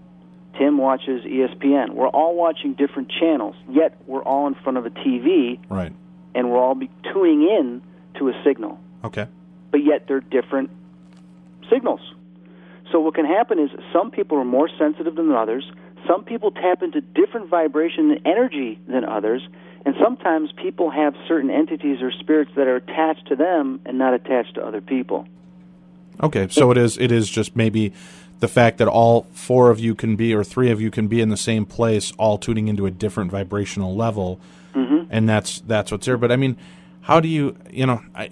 [SPEAKER 6] Tim watches E S P N. We're all watching different channels, yet we're all in front of a T V,
[SPEAKER 4] right?
[SPEAKER 6] And we're all be tuning in to a signal.
[SPEAKER 4] Okay.
[SPEAKER 6] But yet they're different signals. So what can happen is some people are more sensitive than others. Some people tap into different vibration and energy than others. And sometimes people have certain entities or spirits that are attached to them and not attached to other people.
[SPEAKER 4] Okay, so it is it is just maybe the fact that all four of you can be, or three of you can be in the same place, all tuning into a different vibrational level, mm-hmm. and that's that's what's there. But I mean, how do you, you know, I...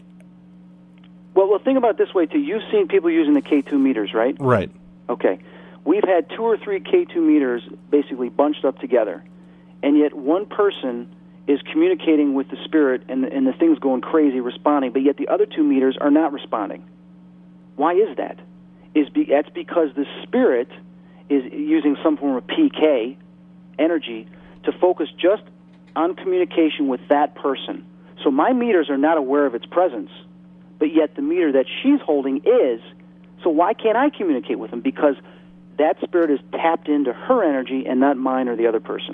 [SPEAKER 6] Well, well, think about it this way, too. You've seen people using the K two meters, right?
[SPEAKER 4] Right.
[SPEAKER 6] Okay. We've had two or three K two meters basically bunched up together, and yet one person is communicating with the spirit, and the, and the thing's going crazy, responding, but yet the other two meters are not responding. Why is that? Is be, that's because the spirit is using some form of P K, energy, to focus just on communication with that person. So my meters are not aware of its presence, but yet the meter that she's holding is. So why can't I communicate with him? Because that spirit is tapped into her energy and not mine or the other person.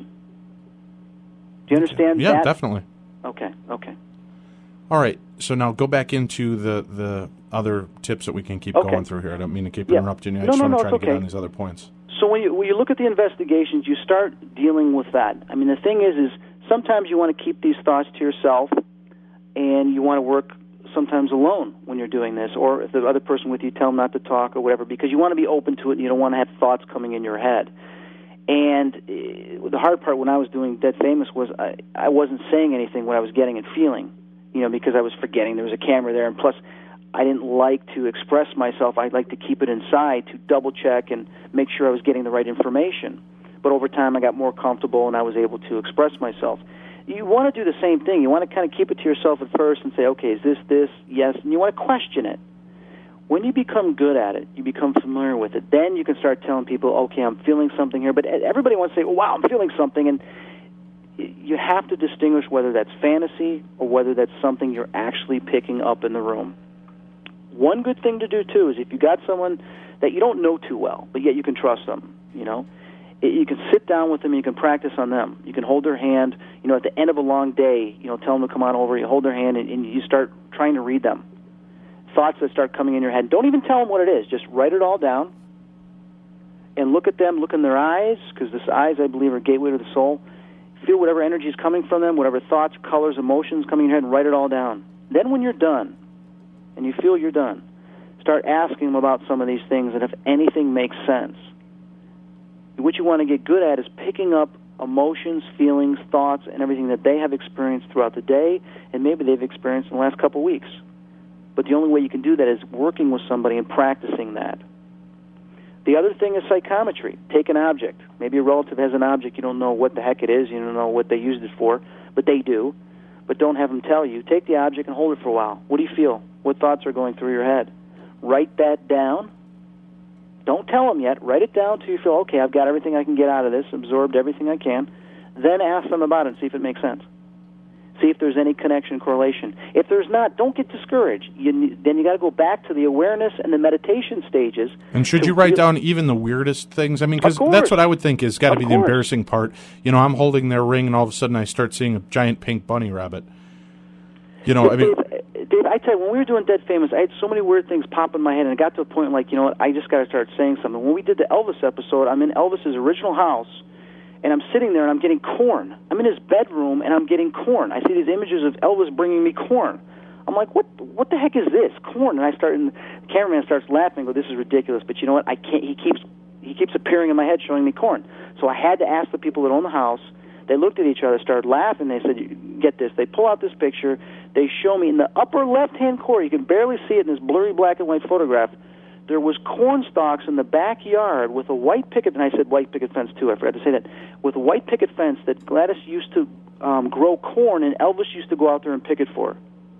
[SPEAKER 6] Do you understand
[SPEAKER 4] yeah,
[SPEAKER 6] that?
[SPEAKER 4] Yeah, definitely.
[SPEAKER 6] Okay, okay.
[SPEAKER 4] All right, so now go back into the, the other tips that we can keep
[SPEAKER 6] Okay.
[SPEAKER 4] going through here. I don't mean to keep
[SPEAKER 6] Yeah.
[SPEAKER 4] interrupting you. I
[SPEAKER 6] No,
[SPEAKER 4] just
[SPEAKER 6] no,
[SPEAKER 4] want
[SPEAKER 6] no,
[SPEAKER 4] to try to
[SPEAKER 6] it's
[SPEAKER 4] get
[SPEAKER 6] okay.
[SPEAKER 4] on these other points.
[SPEAKER 6] So when you when you look at the investigations, you start dealing with that. I mean, the thing is, is sometimes you want to keep these thoughts to yourself, and you want to work sometimes alone when you're doing this, or if the other person with you, tell them not to talk or whatever, because you want to be open to it and you don't want to have thoughts coming in your head. And uh, the hard part when I was doing Dead Famous was I, I wasn't saying anything what I was getting and feeling, you know, because I was forgetting there was a camera there, and plus I didn't like to express myself. I'd like to keep it inside to double check and make sure I was getting the right information. But over time I got more comfortable and I was able to express myself. You want to do the same thing. You want to kind of keep it to yourself at first and say, okay, is this this? Yes. And you want to question it. When you become good at it, you become familiar with it, then you can start telling people, okay, I'm feeling something here. But everybody wants to say, oh, wow, I'm feeling something. And you have to distinguish whether that's fantasy or whether that's something you're actually picking up in the room. One good thing to do, too, is if you got someone that you don't know too well, but yet you can trust them, you know, you can sit down with them and you can practice on them. You can hold their hand, you know, at the end of a long day, you know, tell them to come on over, you hold their hand, and, and you start trying to read them. Thoughts that start coming in your head. Don't even tell them what it is. Just write it all down and look at them, look in their eyes, because the eyes, I believe, are a gateway to the soul. Feel whatever energy is coming from them, whatever thoughts, colors, emotions coming in your head, and write it all down. Then when you're done, and you feel you're done, start asking them about some of these things and if anything makes sense. What you want to get good at is picking up emotions, feelings, thoughts, and everything that they have experienced throughout the day, and maybe they've experienced in the last couple of weeks. But the only way you can do that is working with somebody and practicing that. The other thing is psychometry. Take an object. Maybe a relative has an object. You don't know what the heck it is. You don't know what they used it for, but they do. But don't have them tell you. Take the object and hold it for a while. What do you feel? What thoughts are going through your head? Write that down. Don't tell them yet. Write it down till you feel, okay, I've got everything I can get out of this, absorbed everything I can. Then ask them about it and see if it makes sense. See if there's any connection, correlation. If there's not, don't get discouraged. You, then you got to go back to the awareness and the meditation stages.
[SPEAKER 4] And should you write down even the weirdest things? I mean, because that's what I would think is got to be the embarrassing part. You know, I'm holding their ring, and all of a sudden I start seeing a giant pink bunny rabbit. You know, I mean...
[SPEAKER 6] Dave, Dave, I tell you, when we were doing Dead Famous, I had so many weird things pop in my head, and it got to a point like, you know what, I just got to start saying something. When we did the Elvis episode, I'm in Elvis's original house, and I'm sitting there and I'm getting corn. I'm in his bedroom and I'm getting corn. I see these images of Elvis bringing me corn. I'm like, what What the heck is this? Corn. And I start, and the cameraman starts laughing. Go, this is ridiculous. But you know what? I can't. He keeps he keeps appearing in my head, showing me corn. So I had to ask the people that own the house. They looked at each other, started laughing. They said, get this. They pull out this picture. They show me in the upper left-hand corner. You can barely see it in this blurry black and white photograph. There was corn stalks in the backyard with a white picket, and I said white picket fence too, I forgot to say that, with a white picket fence that Gladys used to um, grow corn, and Elvis used to go out there and pick it for her.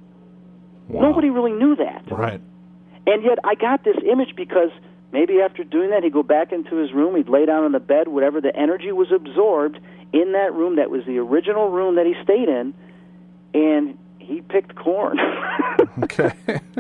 [SPEAKER 6] Wow. Nobody really knew that.
[SPEAKER 4] Right.
[SPEAKER 6] And yet I got this image because maybe after doing that, he'd go back into his room, he'd lay down on the bed, whatever, the energy was absorbed in that room that was the original room that he stayed in, and he picked corn.
[SPEAKER 4] Okay.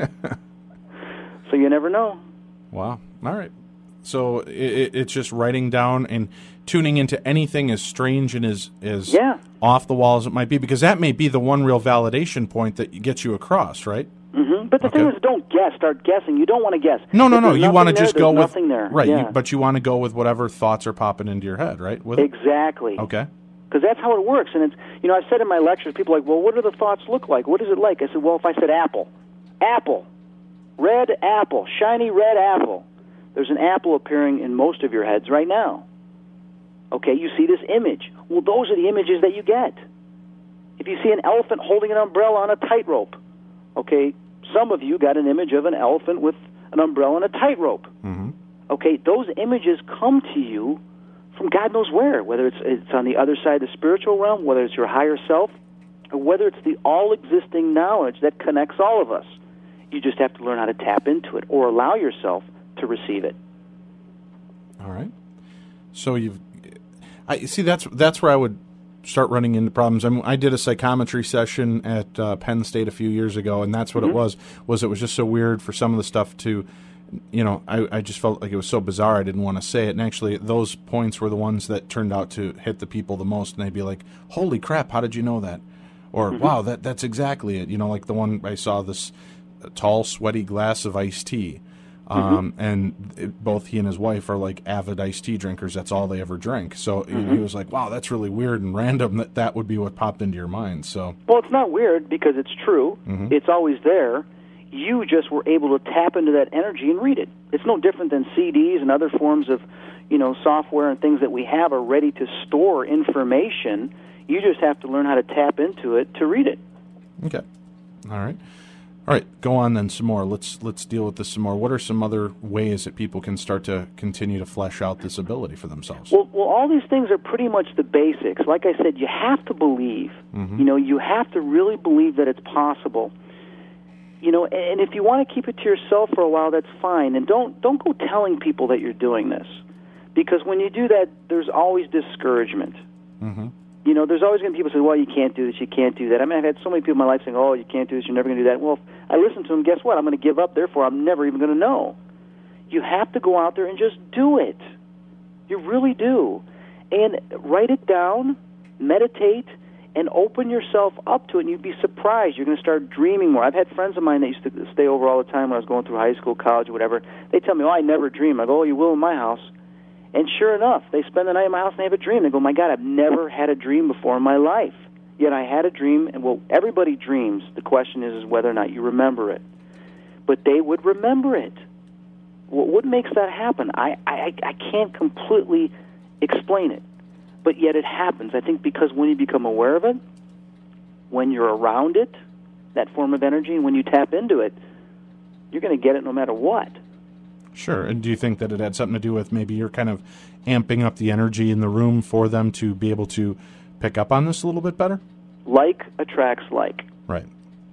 [SPEAKER 6] So you never know.
[SPEAKER 4] Wow. All right. So it, it's just writing down and tuning into anything as strange and as, as
[SPEAKER 6] yeah.
[SPEAKER 4] off the wall as it might be, because that may be the one real validation point that gets you across, right?
[SPEAKER 6] Mm-hmm. But the
[SPEAKER 4] okay.
[SPEAKER 6] thing is, don't guess. Start guessing. You don't want to guess.
[SPEAKER 4] No, no,
[SPEAKER 6] if
[SPEAKER 4] no. You want to just
[SPEAKER 6] there,
[SPEAKER 4] go with
[SPEAKER 6] nothing there.
[SPEAKER 4] right.
[SPEAKER 6] Yeah.
[SPEAKER 4] You, but you want to go with whatever thoughts are popping into your head, right? With
[SPEAKER 6] exactly.
[SPEAKER 4] It? Okay.
[SPEAKER 6] Because that's how it works. And it's, you know, I've said in my lectures, people are like, well, what do the thoughts look like? What is it like? I said, well, if I said apple, apple, red apple, shiny red apple. There's an apple appearing in most of your heads right now. Okay, you see this image. Well, those are the images that you get. If you see an elephant holding an umbrella on a tightrope, okay, some of you got an image of an elephant with an umbrella and a tightrope.
[SPEAKER 4] Mm-hmm.
[SPEAKER 6] Okay, those images come to you from God knows where, whether it's it's on the other side of the spiritual realm, whether it's your higher self, or whether it's the all-existing knowledge that connects all of us. You just have to learn how to tap into it or allow yourself to receive it.
[SPEAKER 4] All right. So you've, I see. That's that's where I would start running into problems. I mean, I did a psychometry session at uh, Penn State a few years ago, and that's what
[SPEAKER 6] mm-hmm.
[SPEAKER 4] it was. Was it was just so weird for some of the stuff to, you know, I, I just felt like it was so bizarre. I didn't want to say it, and actually, those points were the ones that turned out to hit the people the most, and they'd be like, "Holy crap! How did you know that?" Or,
[SPEAKER 6] mm-hmm.
[SPEAKER 4] "Wow, that that's exactly it." You know, like the one I saw this. a tall, sweaty glass of iced tea. Um, mm-hmm. And it, both he and his wife are like avid iced tea drinkers. That's all they ever drink. So mm-hmm. he was like, wow, that's really weird and random that that would be what popped into your mind. So,
[SPEAKER 6] well, it's not weird because it's true.
[SPEAKER 4] Mm-hmm.
[SPEAKER 6] It's always there. You just were able to tap into that energy and read it. It's no different than C Ds and other forms of, you know, software and things that we have are ready to store information. You just have to learn how to tap into it to read it.
[SPEAKER 4] Okay. All right. All right, go on then some more. Let's let's deal with this some more. What are some other ways that people can start to continue to flesh out this ability for themselves?
[SPEAKER 6] Well, well, all these things are pretty much the basics. Like I said, you have to believe.
[SPEAKER 4] Mm-hmm.
[SPEAKER 6] You know, you have to really believe that it's possible. You know, and if you want to keep it to yourself for a while, that's fine. And don't don't go telling people that you're doing this, because when you do that, there's always discouragement.
[SPEAKER 4] Mm-hmm.
[SPEAKER 6] You know, there's always going to be people say, well, you can't do this, you can't do that. I mean, I've had so many people in my life saying, oh, you can't do this, you're never going to do that. Well, if I listen to them, guess what? I'm going to give up, therefore I'm never even going to know. You have to go out there and just do it. You really do. And write it down, meditate, and open yourself up to it, and you'd be surprised. You're going to start dreaming more. I've had friends of mine that used to stay over all the time when I was going through high school, college, or whatever. They tell me, oh, I never dream. I go, oh, you will in my house. And sure enough, they spend the night in my house and they have a dream. They go, my God, I've never had a dream before in my life. Yet I had a dream, and well, everybody dreams. The question is, is whether or not you remember it. But they would remember it. Well, what makes that happen? I, I, I can't completely explain it. But yet it happens. I think because when you become aware of it, when you're around it, that form of energy, and when you tap into it, you're going to get it no matter what.
[SPEAKER 4] Sure. And do you think that it had something to do with maybe you're kind of amping up the energy in the room for them to be able to pick up on this a little bit better?
[SPEAKER 6] Like attracts like.
[SPEAKER 4] Right.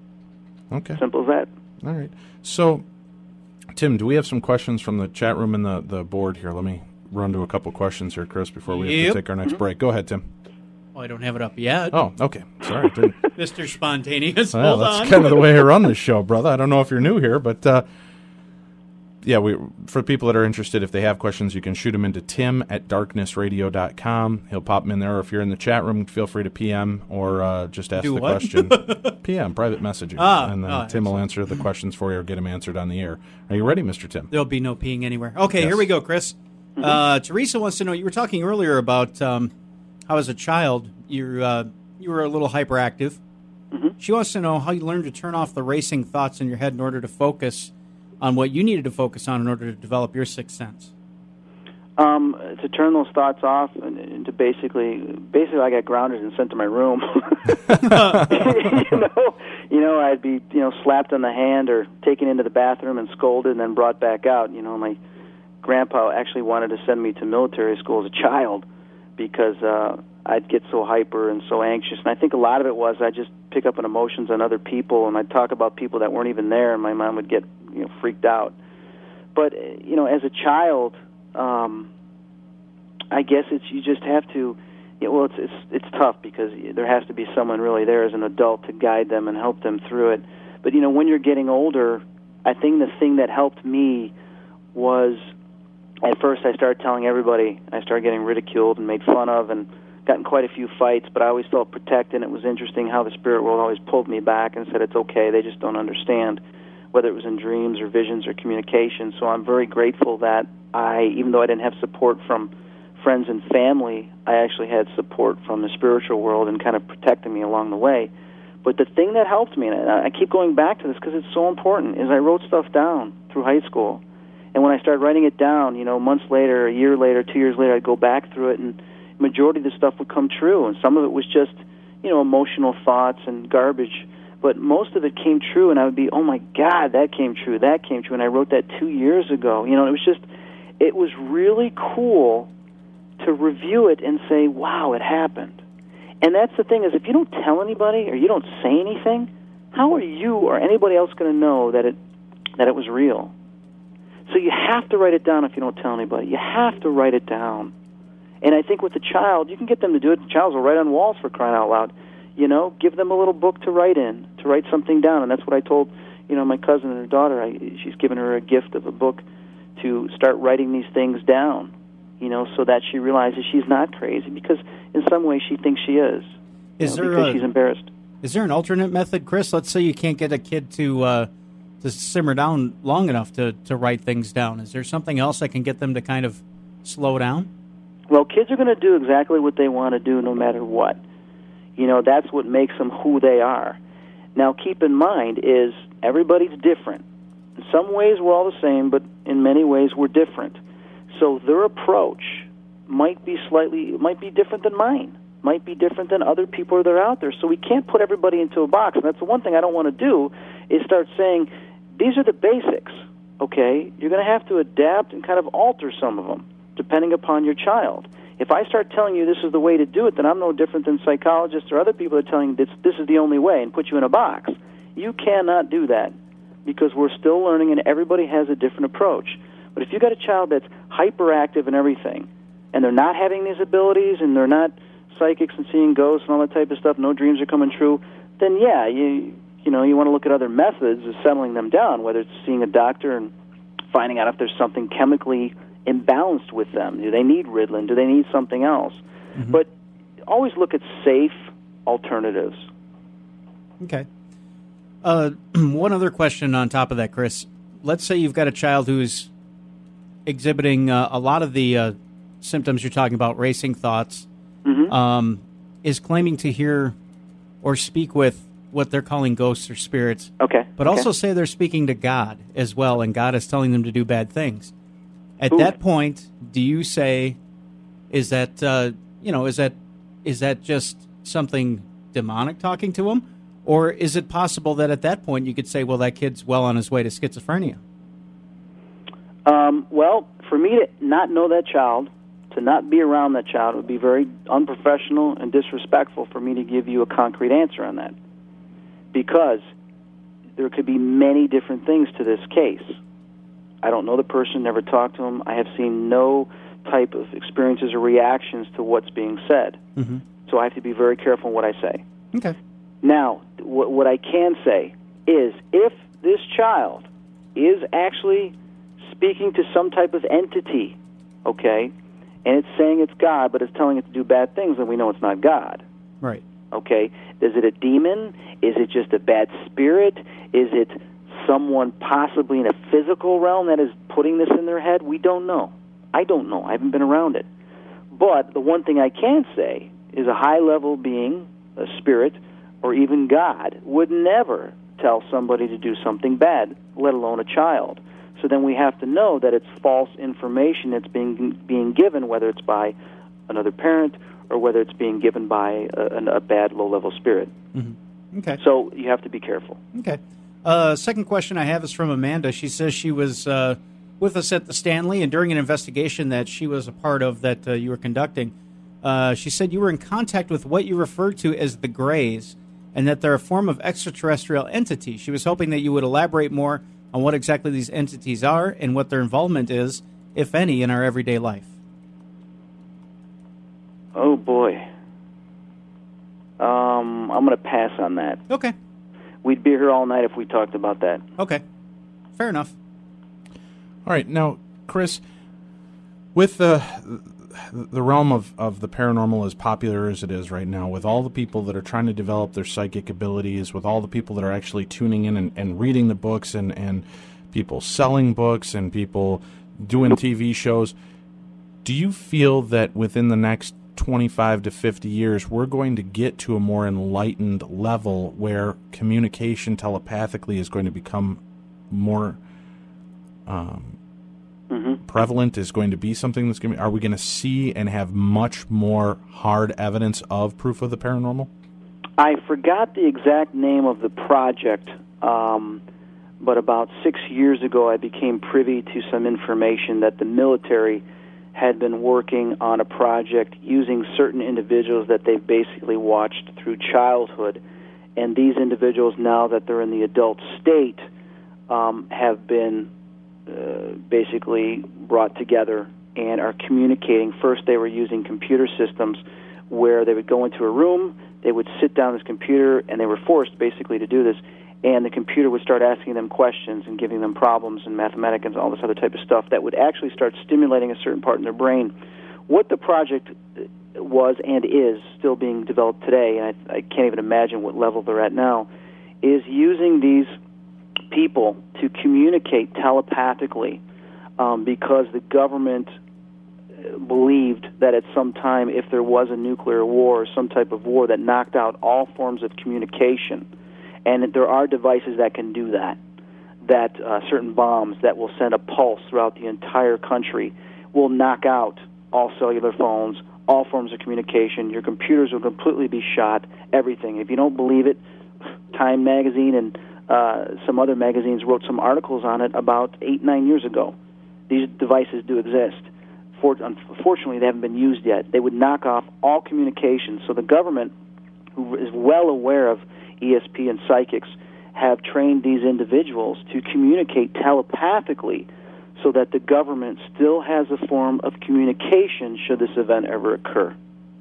[SPEAKER 4] Okay.
[SPEAKER 6] Simple as that.
[SPEAKER 4] All right. So, Tim, do we have some questions from the chat room and the, the board here? Let me run to a couple questions here, Chris, before we
[SPEAKER 5] yep.
[SPEAKER 4] have to take our next
[SPEAKER 6] Mm-hmm.
[SPEAKER 4] break. Go ahead, Tim.
[SPEAKER 5] Oh, I don't have it up yet.
[SPEAKER 4] Oh, okay. Sorry. Didn't...
[SPEAKER 5] Mister Spontaneous,
[SPEAKER 4] well,
[SPEAKER 5] hold
[SPEAKER 4] that's
[SPEAKER 5] on.
[SPEAKER 4] kind of the way I run this show, brother. I don't know if you're new here, but... Uh, Yeah, we for people that are interested, if they have questions, you can shoot them into Tim at darkness radio dot com. He'll pop them in there. Or if you're in the chat room, feel free to P M or uh, just ask
[SPEAKER 5] Do
[SPEAKER 4] the
[SPEAKER 5] what?
[SPEAKER 4] question. P M, private messaging.
[SPEAKER 5] Ah,
[SPEAKER 4] and then
[SPEAKER 5] ah,
[SPEAKER 4] Tim will answer the questions for you or get them answered on the air. Are you ready, Mister Tim?
[SPEAKER 5] There'll be no peeing anywhere. Okay,
[SPEAKER 4] Yes.
[SPEAKER 5] here we go, Chris.
[SPEAKER 6] Mm-hmm.
[SPEAKER 5] Uh, Teresa wants to know, you were talking earlier about um, how as a child you uh, you were a little hyperactive.
[SPEAKER 6] Mm-hmm.
[SPEAKER 5] She wants to know how you learned to turn off the racing thoughts in your head in order to focus on what you needed to focus on in order to develop your sixth sense.
[SPEAKER 6] Um, to turn those thoughts off and, and to basically, basically, I got grounded and sent to my room. you know, you know, I'd be, you know, slapped on the hand or taken into the bathroom and scolded and then brought back out. You know, my grandpa actually wanted to send me to military school as a child because uh, I'd get so hyper and so anxious. And I think a lot of it was I just pick up on emotions on other people, and I'd talk about people that weren't even there, and my mom would get, you know, freaked out. But, you know, as a child, um, I guess it's you just have to, you know, well, it's, it's it's tough because there has to be someone really there as an adult to guide them and help them through it. But, you know, when you're getting older, I think the thing that helped me was, at first I started telling everybody, I started getting ridiculed and made fun of and gotten quite a few fights, but I always felt protected, and it was interesting how the spirit world always pulled me back and said, it's okay, they just don't understand, whether it was in dreams or visions or communication. So I'm very grateful that I, even though I didn't have support from friends and family, I actually had support from the spiritual world and kind of protecting me along the way. But the thing that helped me, and I keep going back to this because it's so important, is I wrote stuff down through high school. And when I started writing it down, you know, months later, a year later, two years later, I'd go back through it, and the majority of the stuff would come true. And some of it was just, you know, emotional thoughts and garbage. But most of it came true, and I would be, oh, my God, that came true, that came true. And I wrote that two years ago. You know, it was just, it was really cool to review it and say, wow, it happened. And that's the thing is, if you don't tell anybody or you don't say anything, how are you or anybody else going to know that it that it was real? So you have to write it down if you don't tell anybody. You have to write it down. And I think with the child, you can get them to do it. The child will write on walls, for crying out loud. You know, give them a little book to write in, to write something down. And that's what I told, you know, my cousin and her daughter. I, she's given her a gift of a book to start writing these things down, you know, so that she realizes she's not crazy, because in some way she thinks she is.
[SPEAKER 5] Is
[SPEAKER 6] you know,
[SPEAKER 5] there
[SPEAKER 6] because
[SPEAKER 5] a,
[SPEAKER 6] she's embarrassed.
[SPEAKER 5] Is there an alternate method, Chris? Let's say you can't get a kid to uh, to simmer down long enough to, to write things down? Is there something else that can get them to kind of slow down?
[SPEAKER 6] Well, kids are going to do exactly what they want to do no matter what. You know, that's what makes them who they are. Now, keep in mind is everybody's different. In some ways, we're all the same, but in many ways, we're different. So their approach might be slightly, might be different than mine, might be different than other people that are out there. So we can't put everybody into a box. And that's the one thing I don't want to do is start saying, these are the basics, okay? You're going to have to adapt and kind of alter some of them, depending upon your child. If I start telling you this is the way to do it, then I'm no different than psychologists or other people that are telling you this, this is the only way and put you in a box. You cannot do that because we're still learning and everybody has a different approach. But if you've got a child that's hyperactive and everything, and they're not having these abilities and they're not psychics and seeing ghosts and all that type of stuff, no dreams are coming true, then yeah, you you know, you want to look at other methods of settling them down, whether it's seeing a doctor and finding out if there's something chemically imbalanced with them. Do they need Ritalin? Do they need something else? Mm-hmm. But always look at safe alternatives.
[SPEAKER 5] Okay. Uh, one other question on top of that, Chris. Let's say you've got a child who's exhibiting uh, a lot of the uh, symptoms you're talking about, racing thoughts, mm-hmm. um, is claiming to hear or speak with what they're calling ghosts or spirits.
[SPEAKER 6] Okay.
[SPEAKER 5] But
[SPEAKER 6] okay.
[SPEAKER 5] also say they're speaking to God as well, and God is telling them to do bad things. At
[SPEAKER 6] Ooh.
[SPEAKER 5] that point, do you say, is that, uh, you know, is that is that just something demonic talking to him? Or is it possible that at that point you could say, well, that kid's well on his way to schizophrenia?
[SPEAKER 6] Um, well, for me to not know that child, to not be around that child, would be very unprofessional and disrespectful for me to give you a concrete answer on that. Because there could be many different things to this case. I don't know the person, never talked to him. I have seen no type of experiences or reactions to what's being said.
[SPEAKER 5] Mm-hmm.
[SPEAKER 6] So I have to be very careful in what I say.
[SPEAKER 5] Okay.
[SPEAKER 6] Now, what, what I can say is if this child is actually speaking to some type of entity, okay, and it's saying it's God, but it's telling it to do bad things, then we know it's not God.
[SPEAKER 5] Right.
[SPEAKER 6] Okay? Is it a demon? Is it just a bad spirit? Is it someone possibly in a physical realm that is putting this in their head? We don't know. I don't know. I haven't been around it. But the one thing I can say is a high-level being, a spirit, or even God, would never tell somebody to do something bad, let alone a child. So then we have to know that it's false information that's being being given, whether it's by another parent or whether it's being given by a, a bad low-level spirit.
[SPEAKER 5] Mm-hmm. Okay.
[SPEAKER 6] So you have to be careful.
[SPEAKER 5] Okay. Uh, second question I have is from Amanda. She says she was uh, with us at the Stanley, and during an investigation that she was a part of that uh, you were conducting, uh, she said you were in contact with what you referred to as the Greys, and that they're a form of extraterrestrial entity. She was hoping that you would elaborate more on what exactly these entities are and what their involvement is, if any, in our everyday life.
[SPEAKER 6] Oh, boy. Um, I'm going to pass on that.
[SPEAKER 5] Okay.
[SPEAKER 6] We'd be here all night if we talked about that.
[SPEAKER 5] Okay. Fair enough.
[SPEAKER 4] All right. Now, Chris, with the the realm of, of the paranormal as popular as it is right now, with all the people that are trying to develop their psychic abilities, with all the people that are actually tuning in and, and reading the books, and, and people selling books and people doing T V shows, do you feel that within the next twenty-five to fifty years, we're going to get to a more enlightened level where communication telepathically is going to become more um, mm-hmm. prevalent, is going to be something that's going to be, are we going to see and have much more hard evidence of proof of the paranormal?
[SPEAKER 6] I forgot the exact name of the project, um, but about six years ago I became privy to some information that the military had been working on a project using certain individuals that they've basically watched through childhood. And these individuals, now that they're in the adult state, um, have been uh, basically brought together and are communicating. First, they were using computer systems where they would go into a room, they would sit down at this computer, and they were forced basically to do this, and the computer would start asking them questions and giving them problems and mathematics and all this other type of stuff that would actually start stimulating a certain part in their brain. What the project was and is still being developed today, and I, I can't even imagine what level they're at now, is using these people to communicate telepathically um, because the government believed that at some time, if there was a nuclear war or some type of war that knocked out all forms of communication, and there are devices that can do that, that uh, certain bombs that will send a pulse throughout the entire country will knock out all cellular phones, all forms of communication. Your computers will completely be shot, everything. If you don't believe it, Time magazine and uh, some other magazines wrote some articles on it about eight, nine years ago. These devices do exist. For, unfortunately, they haven't been used yet. They would knock off all communications. So the government, who is well aware of E S P and psychics, have trained these individuals to communicate telepathically so that the government still has a form of communication should this event ever occur.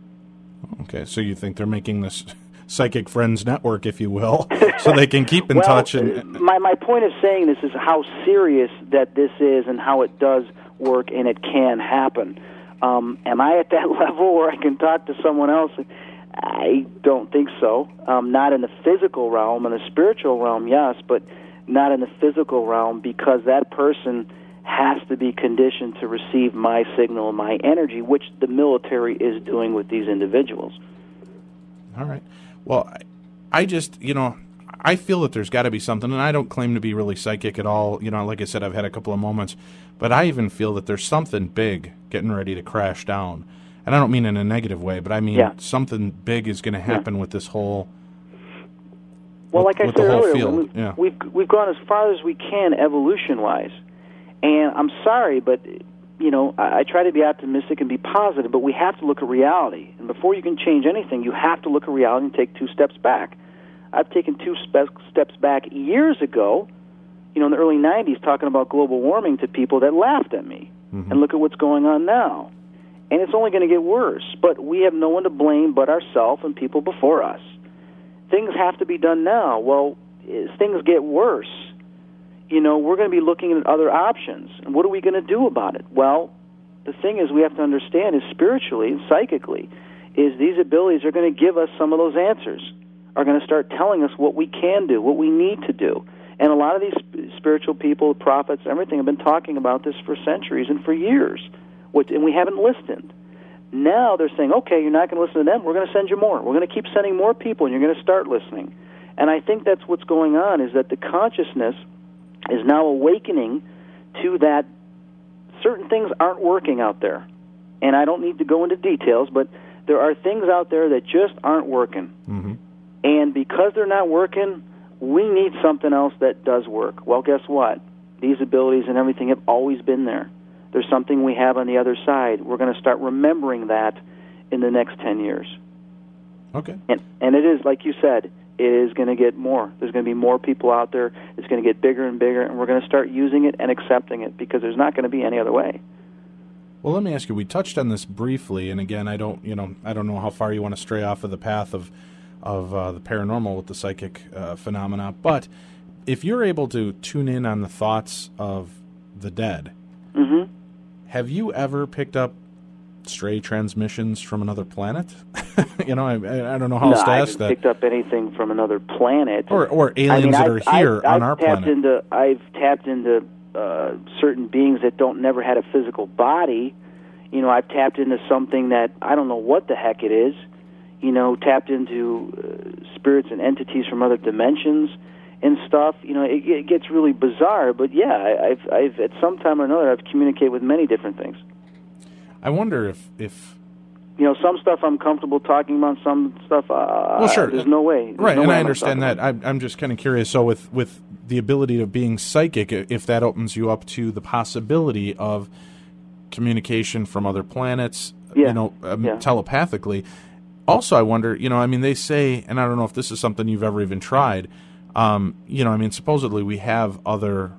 [SPEAKER 4] Okay, so you think they're making this Psychic Friends network, if you will, so they can keep in
[SPEAKER 6] well,
[SPEAKER 4] touch? And
[SPEAKER 6] my, my point of saying this is how serious that this is and how it does work and it can happen. Um, am I at that level where I can talk to someone else? I don't think so. Um, not in the physical realm. In the spiritual realm, yes, but not in the physical realm, because that person has to be conditioned to receive my signal, my energy, which the military is doing with these individuals.
[SPEAKER 4] All right. Well, I, I just, you know, I feel that there's got to be something, and I don't claim to be really psychic at all. You know, like I said, I've had a couple of moments, but I even feel that there's something big getting ready to crash down. And I don't mean in a negative way, but I mean
[SPEAKER 6] yeah.
[SPEAKER 4] something big is going to happen yeah. with this whole.
[SPEAKER 6] Well,
[SPEAKER 4] with,
[SPEAKER 6] like I
[SPEAKER 4] with
[SPEAKER 6] said
[SPEAKER 4] the whole
[SPEAKER 6] earlier,
[SPEAKER 4] field.
[SPEAKER 6] we,
[SPEAKER 4] yeah.
[SPEAKER 6] we've we've gone as far as we can evolution-wise, and I'm sorry, but you know I, I try to be optimistic and be positive, but we have to look at reality. And before you can change anything, you have to look at reality and take two steps back. I've taken two spe- steps back years ago, you know, in the early nineties, talking about global warming to people that laughed at me, mm-hmm. and look at what's going on now. And it's only going to get worse. But we have no one to blame but ourselves and people before us. Things have to be done now. Well, as things get worse, you know, we're going to be looking at other options. And what are we going to do about it? Well, the thing is we have to understand is spiritually and psychically is these abilities are going to give us some of those answers, are going to start telling us what we can do, what we need to do. And a lot of these spiritual people, prophets, everything have been talking about this for centuries and for years. Which, and we haven't listened. Now they're saying, okay, you're not going to listen to them, we're going to send you more. We're going to keep sending more people, and you're going to start listening. And I think that's what's going on, is that the consciousness is now awakening to that certain things aren't working out there. And I don't need to go into details, but there are things out there that just aren't working.
[SPEAKER 4] Mm-hmm.
[SPEAKER 6] And because they're not working, we need something else that does work. Well, guess what? These abilities and everything have always been there. There's something we have on the other side. We're going to start remembering that in the next ten years.
[SPEAKER 4] Okay.
[SPEAKER 6] And, and it is, like you said, it is going to get more. There's going to be more people out there. It's going to get bigger and bigger, and we're going to start using it and accepting it because there's not going to be any other way.
[SPEAKER 4] Well, let me ask you, we touched on this briefly, and again, I don't, you know, I don't know how far you want to stray off of the path of, of uh, the paranormal with the psychic uh, phenomena, but if you're able to tune in on the thoughts of the dead,
[SPEAKER 6] mm-hmm.
[SPEAKER 4] have you ever picked up stray transmissions from another planet? you know, I, I don't know how
[SPEAKER 6] no,
[SPEAKER 4] else to
[SPEAKER 6] I
[SPEAKER 4] ask
[SPEAKER 6] haven't
[SPEAKER 4] that.
[SPEAKER 6] picked up anything from another planet,
[SPEAKER 4] or or aliens
[SPEAKER 6] I mean,
[SPEAKER 4] that
[SPEAKER 6] I've,
[SPEAKER 4] are here
[SPEAKER 6] I've,
[SPEAKER 4] on
[SPEAKER 6] I've
[SPEAKER 4] our
[SPEAKER 6] tapped
[SPEAKER 4] planet.
[SPEAKER 6] Into, I've tapped into uh, certain beings that don't never had a physical body. You know, I've tapped into something that I don't know what the heck it is. You know, tapped into uh, spirits and entities from other dimensions and stuff. You know, it, it gets really bizarre. But yeah, I, I've, I've at some time or another, I've communicated with many different things.
[SPEAKER 4] I wonder if, if
[SPEAKER 6] you know, some stuff I'm comfortable talking about, some stuff, uh,
[SPEAKER 4] well, sure.
[SPEAKER 6] there's no way. There's
[SPEAKER 4] right,
[SPEAKER 6] no
[SPEAKER 4] and
[SPEAKER 6] way
[SPEAKER 4] I
[SPEAKER 6] I'm
[SPEAKER 4] understand
[SPEAKER 6] talking
[SPEAKER 4] that. I'm, I'm just kind of curious. So with, with the ability of being psychic, if that opens you up to the possibility of communication from other planets,
[SPEAKER 6] yeah.
[SPEAKER 4] you know, um,
[SPEAKER 6] yeah.
[SPEAKER 4] telepathically. Also, I wonder, you know, I mean, they say, and I don't know if this is something you've ever even tried, um, you know, I mean, supposedly we have other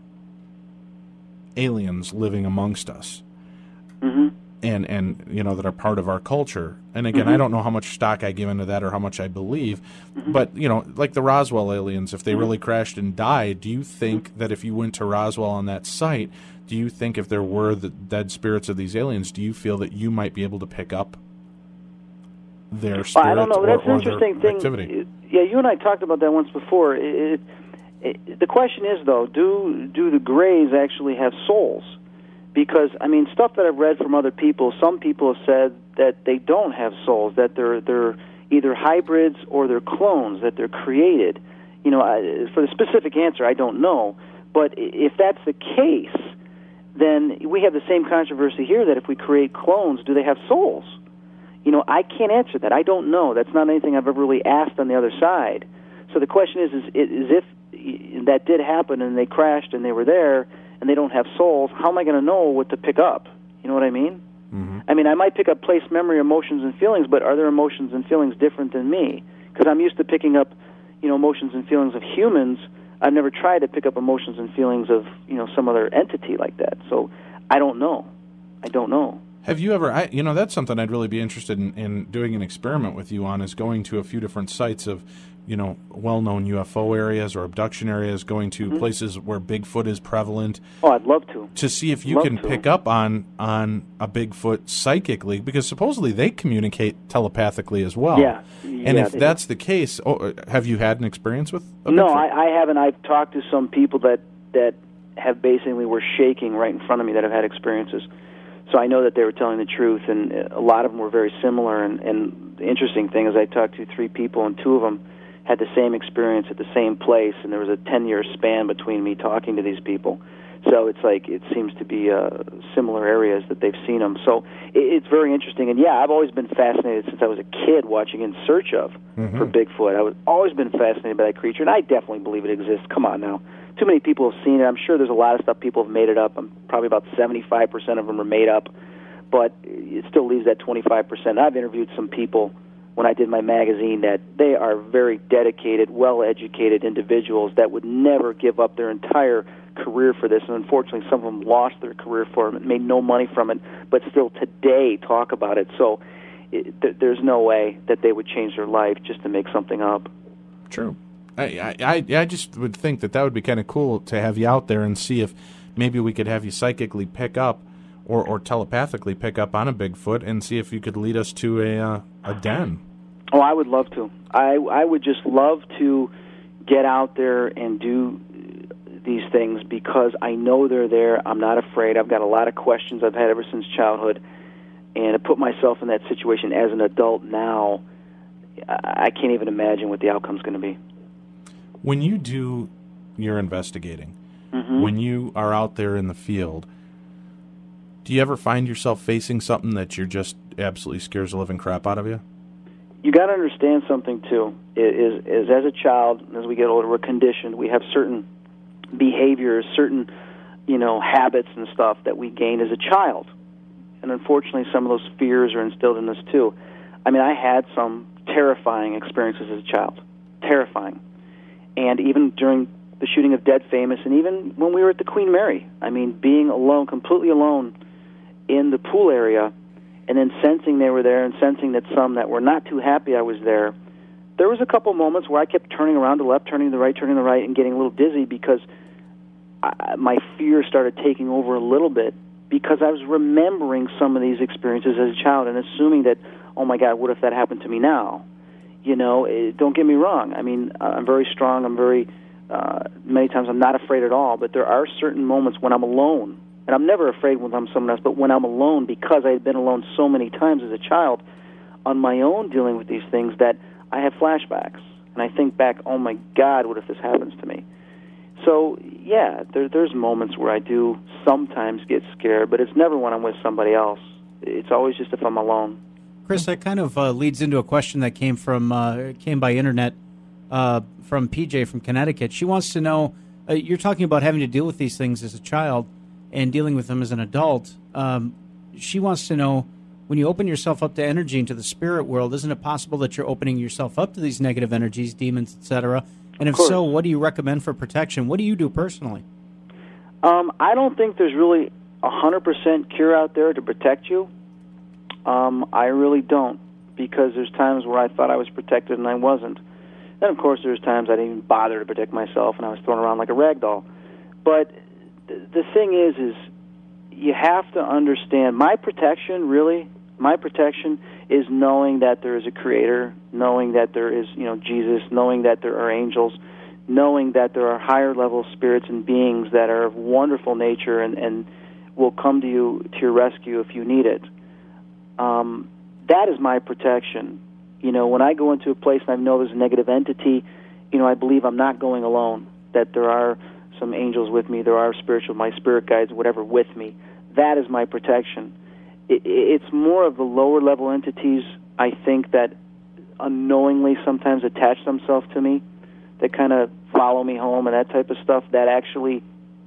[SPEAKER 4] aliens living amongst us.
[SPEAKER 6] Mm-hmm.
[SPEAKER 4] And, and you know, that are part of our culture. And again,
[SPEAKER 6] mm-hmm.
[SPEAKER 4] I don't know how much stock I give into that or how much I believe.
[SPEAKER 6] Mm-hmm.
[SPEAKER 4] But, you know, like the Roswell aliens, if they
[SPEAKER 6] mm-hmm.
[SPEAKER 4] really crashed and died, do you think that if you went to Roswell on that site, do you think if there were the dead spirits of these aliens, do you feel that you might be able to pick up their spirit
[SPEAKER 6] well, I don't know.
[SPEAKER 4] or,
[SPEAKER 6] That's
[SPEAKER 4] or
[SPEAKER 6] an interesting
[SPEAKER 4] their
[SPEAKER 6] thing.
[SPEAKER 4] activity?
[SPEAKER 6] Yeah, you and I talked about that once before. It, it, the question is, though, do do the Greys actually have souls? Because, I mean, stuff that I've read from other people, some people have said that they don't have souls, that they're they're either hybrids or they're clones, that they're created. You know, I, for the specific answer, I don't know. But if that's the case, then we have the same controversy here that if we create clones, do they have souls? You know, I can't answer that. I don't know. That's not anything I've ever really asked on the other side. So the question is, is, is if that did happen and they crashed and they were there and they don't have souls, how am I going to know what to pick up? You know what I mean?
[SPEAKER 4] Mm-hmm.
[SPEAKER 6] I mean, I might pick up place, memory, emotions, and feelings, but are their emotions and feelings different than me? Because I'm used to picking up, you know, emotions and feelings of humans. I've never tried to pick up emotions and feelings of, you know, some other entity like that. So I don't know. I don't know.
[SPEAKER 4] Have you ever, I, you know, that's something I'd really be interested in, in doing an experiment with you on, is going to a few different sites of, you know, well-known U F O areas or abduction areas, going to mm-hmm. places where Bigfoot is prevalent.
[SPEAKER 6] Oh, I'd love to.
[SPEAKER 4] To see if you
[SPEAKER 6] love
[SPEAKER 4] can
[SPEAKER 6] to.
[SPEAKER 4] pick up on on a Bigfoot psychically, because supposedly they communicate telepathically as well.
[SPEAKER 6] Yeah.
[SPEAKER 4] And
[SPEAKER 6] yeah,
[SPEAKER 4] if that's do. the case, oh, have you had an experience with a
[SPEAKER 6] No,
[SPEAKER 4] Bigfoot?
[SPEAKER 6] I, I haven't. I've talked to some people that, that have basically were shaking right in front of me that have had experiences. So I know that they were telling the truth, and a lot of them were very similar. And, and the interesting thing is I talked to three people, and two of them had the same experience at the same place, and there was a ten-year span between me talking to these people. So it's like it seems to be uh, similar areas that they've seen them. So it, it's very interesting. And, yeah, I've always been fascinated since I was a kid watching In Search Of
[SPEAKER 4] mm-hmm.
[SPEAKER 6] for Bigfoot. I've always been fascinated by that creature, and I definitely believe it exists. Come on now. Too many people have seen it. I'm sure there's a lot of stuff people have made it up. I'm probably about seventy-five percent of them are made up, but it still leaves that twenty-five percent. I've interviewed some people when I did my magazine that they are very dedicated, well-educated individuals that would never give up their entire career for this, and unfortunately some of them lost their career for it and made no money from it, but still today talk about it. So it, th- there's no way that they would change their life just to make something up.
[SPEAKER 4] True. I, I, I just would think that that would be kind of cool to have you out there and see if maybe we could have you psychically pick up or, or telepathically pick up on a Bigfoot and see if you could lead us to a uh, a den.
[SPEAKER 6] Oh, I would love to. I, I would just love to get out there and do these things because I know they're there. I'm not afraid. I've got a lot of questions I've had ever since childhood, and to put myself in that situation as an adult now, I can't even imagine what the outcome's going to be.
[SPEAKER 4] When you do your investigating,
[SPEAKER 6] mm-hmm.
[SPEAKER 4] when you are out there in the field, do you ever find yourself facing something that you're just absolutely scares the living crap out of you?
[SPEAKER 6] You got to understand something too. Is, is as a child, as we get older, we're conditioned. We have certain behaviors, certain, you know, habits and stuff that we gain as a child, and unfortunately, some of those fears are instilled in us too. I mean, I had some terrifying experiences as a child, terrifying. And even during the shooting of Dead Famous, and even when we were at the Queen Mary, I mean, being alone, completely alone in the pool area, and then sensing they were there and sensing that some that were not too happy I was there, there was a couple moments where I kept turning around to the left, turning to the right, turning to the right, and getting a little dizzy because I, my fear started taking over a little bit because I was remembering some of these experiences as a child and assuming that, oh, my God, what if that happened to me now? You know, it, don't get me wrong. I mean, I'm very strong. I'm very, uh, many times I'm not afraid at all, but there are certain moments when I'm alone, and I'm never afraid when I'm someone else, but when I'm alone, because I had been alone so many times as a child on my own dealing with these things, that I have flashbacks. And I think back, oh, my God, what if this happens to me? So, yeah, there, there's moments where I do sometimes get scared, but it's never when I'm with somebody else. It's always just if I'm alone.
[SPEAKER 5] Chris, that kind of uh, leads into a question that came from uh, came by internet uh, from P J from Connecticut. She wants to know, uh, you're talking about having to deal with these things as a child and dealing with them as an adult. Um, she wants to know, when you open yourself up to energy into the spirit world, isn't it possible that you're opening yourself up to these negative energies, demons, et cetera? And if so, what do you recommend for protection? What do you do personally?
[SPEAKER 6] Um, I don't think there's really a one hundred percent cure out there to protect you. Um, I really don't, because there's times where I thought I was protected and I wasn't. Then, of course, there's times I didn't even bother to protect myself and I was thrown around like a rag doll. But th- the thing is, is you have to understand, my protection, really, my protection is knowing that there is a creator, knowing that there is, you know, Jesus, knowing that there are angels, knowing that there are higher level spirits and beings that are of wonderful nature and, and will come to you to your rescue if you need it. Um, that is my protection. You know, when I go into a place and I know there's a negative entity, you know, I believe I'm not going alone, that there are some angels with me, there are spiritual, my spirit guides, whatever, with me. That is my protection. It, it's more of the lower level entities, I think, that unknowingly sometimes attach themselves to me, that kind of follow me home and that type of stuff, that actually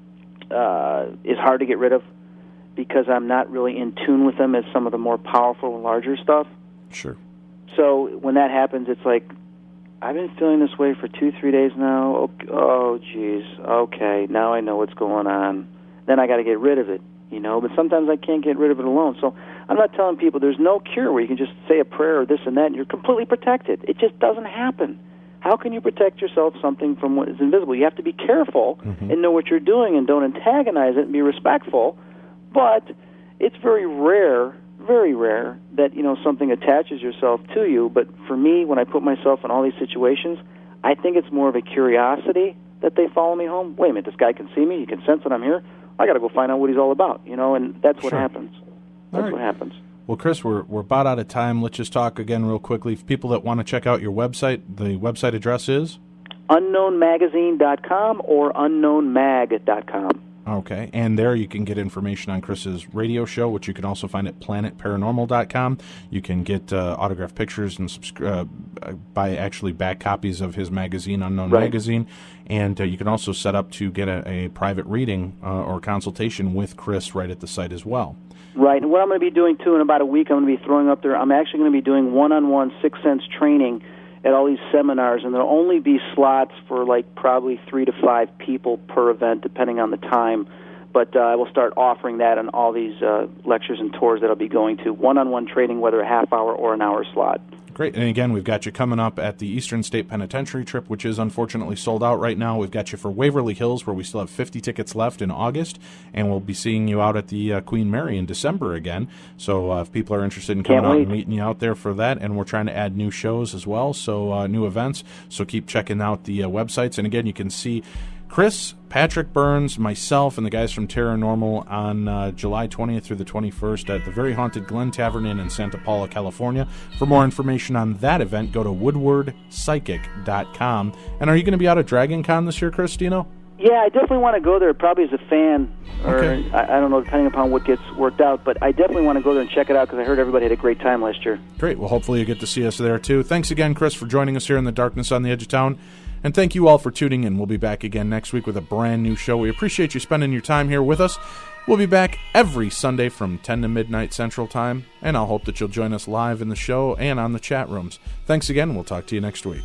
[SPEAKER 6] uh, is hard to get rid of because I'm not really in tune with them as some of the more powerful and larger stuff.
[SPEAKER 4] Sure.
[SPEAKER 6] So when that happens, it's like, I've been feeling this way for two, three days now. Oh, oh geez. Okay, now I know what's going on. Then I got to get rid of it, you know. But sometimes I can't get rid of it alone. So I'm not telling people there's no cure where you can just say a prayer or this and that and you're completely protected. It just doesn't happen. How can you protect yourself something from what is invisible? You have to be careful mm-hmm. and know what you're doing and don't antagonize it and be respectful. But it's very rare, very rare that, you know, something attaches yourself to you. But for me, when I put myself in all these situations, I think it's more of a curiosity that they follow me home. Wait a minute, this guy can see me. He can sense that I'm here. I got to go find out what he's all about, you know, and that's what
[SPEAKER 4] sure.
[SPEAKER 6] happens. That's right. what happens.
[SPEAKER 4] Well, Chris, we're we're about out of time. Let's just talk again real quickly. For people that want to check out your website, the website address is? unknown magazine dot com or unknown mag dot com. Okay, and there you can get information on Chris's radio show, which you can also find at planet paranormal dot com. You can get uh, autographed pictures and subscri- uh, buy actually back copies of his magazine, Unknown
[SPEAKER 6] right.
[SPEAKER 4] Magazine. And uh, you can also set up to get a, a private reading uh, or consultation with Chris right at the site as well.
[SPEAKER 6] Right, and what I'm going to be doing, too, in about a week, I'm going to be throwing up there, I'm actually going to be doing one-on-one Sixth Sense training at all these seminars, and there'll only be slots for, like, probably three to five people per event, depending on the time. But uh, I will start offering that on all these uh, lectures and tours that I'll be going to, one-on-one training, whether a half-hour or an hour slot.
[SPEAKER 4] Great. And again, we've got you coming up at the Eastern State Penitentiary trip, which is unfortunately sold out right now. We've got you for Waverly Hills, where we still have fifty tickets left in August, and we'll be seeing you out at the uh, Queen Mary in December again. So uh, if people are interested in coming
[SPEAKER 6] Can't
[SPEAKER 4] out
[SPEAKER 6] wait.
[SPEAKER 4] and meeting you out there for that, and we're trying to add new shows as well, so uh, new events. So keep checking out the uh, websites. And again, you can see Chris, Patrick Burns, myself, and the guys from Terranormal on uh, July twentieth through the twenty-first at the very haunted Glen Tavern Inn in Santa Paula, California. For more information on that event, go to woodward psychic dot com. And are you going to be out at Dragon Con this year, Chris? Do you know?
[SPEAKER 6] Yeah, I definitely want to go there, probably as a fan, or
[SPEAKER 4] Okay.
[SPEAKER 6] I, I don't know, depending upon what gets worked out. But I definitely want to go there and check it out because I heard everybody had a great time last year.
[SPEAKER 4] Great. Well, hopefully you get to see us there, too. Thanks again, Chris, for joining us here in the darkness on the edge of town. And thank you all for tuning in. We'll be back again next week with a brand new show. We appreciate you spending your time here with us. We'll be back every Sunday from ten to midnight Central Time, and I'll hope that you'll join us live in the show and on the chat rooms. Thanks again. We'll talk to you next week.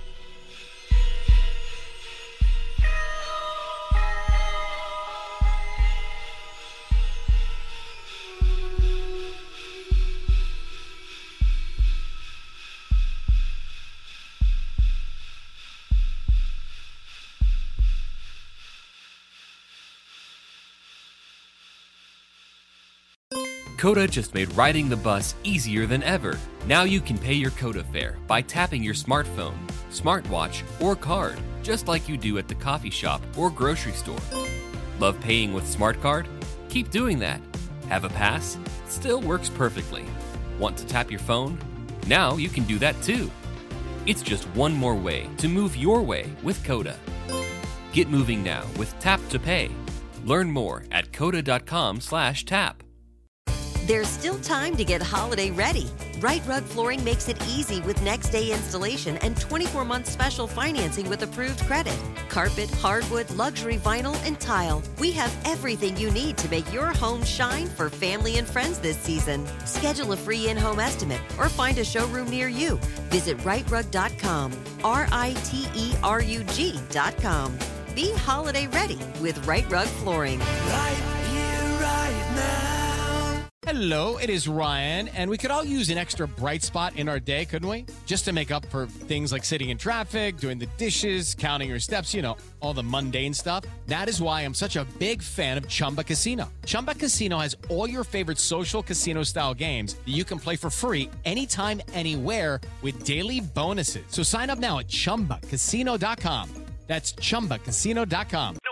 [SPEAKER 11] Coda just made riding the bus easier than ever. Now you can pay your Coda fare by tapping your smartphone, smartwatch, or card, just like you do at the coffee shop or grocery store. Love paying with Smart Card? Keep doing that. Have a pass? Still works perfectly. Want to tap your phone? Now you can do that too. It's just one more way to move your way with Coda. Get moving now with Tap to Pay. Learn more at coda dot com slash tap.
[SPEAKER 12] There's still time to get holiday ready. Right Rug Flooring makes it easy with next day installation and twenty-four month special financing with approved credit. Carpet, hardwood, luxury vinyl, and tile. We have everything you need to make your home shine for family and friends this season. Schedule a free in-home estimate or find a showroom near you. Visit right rug dot com, R I T E R U G dot com. Be holiday ready with Right Rug Flooring.
[SPEAKER 10] Right here, right now.
[SPEAKER 1] Hello, it is Ryan, and we could all use an extra bright spot in our day, couldn't we? Just to make up for things like sitting in traffic, doing the dishes, counting your steps, you know, all the mundane stuff. That is why I'm such a big fan of Chumba Casino. Chumba Casino has all your favorite social casino-style games that you can play for free anytime, anywhere with daily bonuses. So sign up now at chumba casino dot com. That's chumba casino dot com.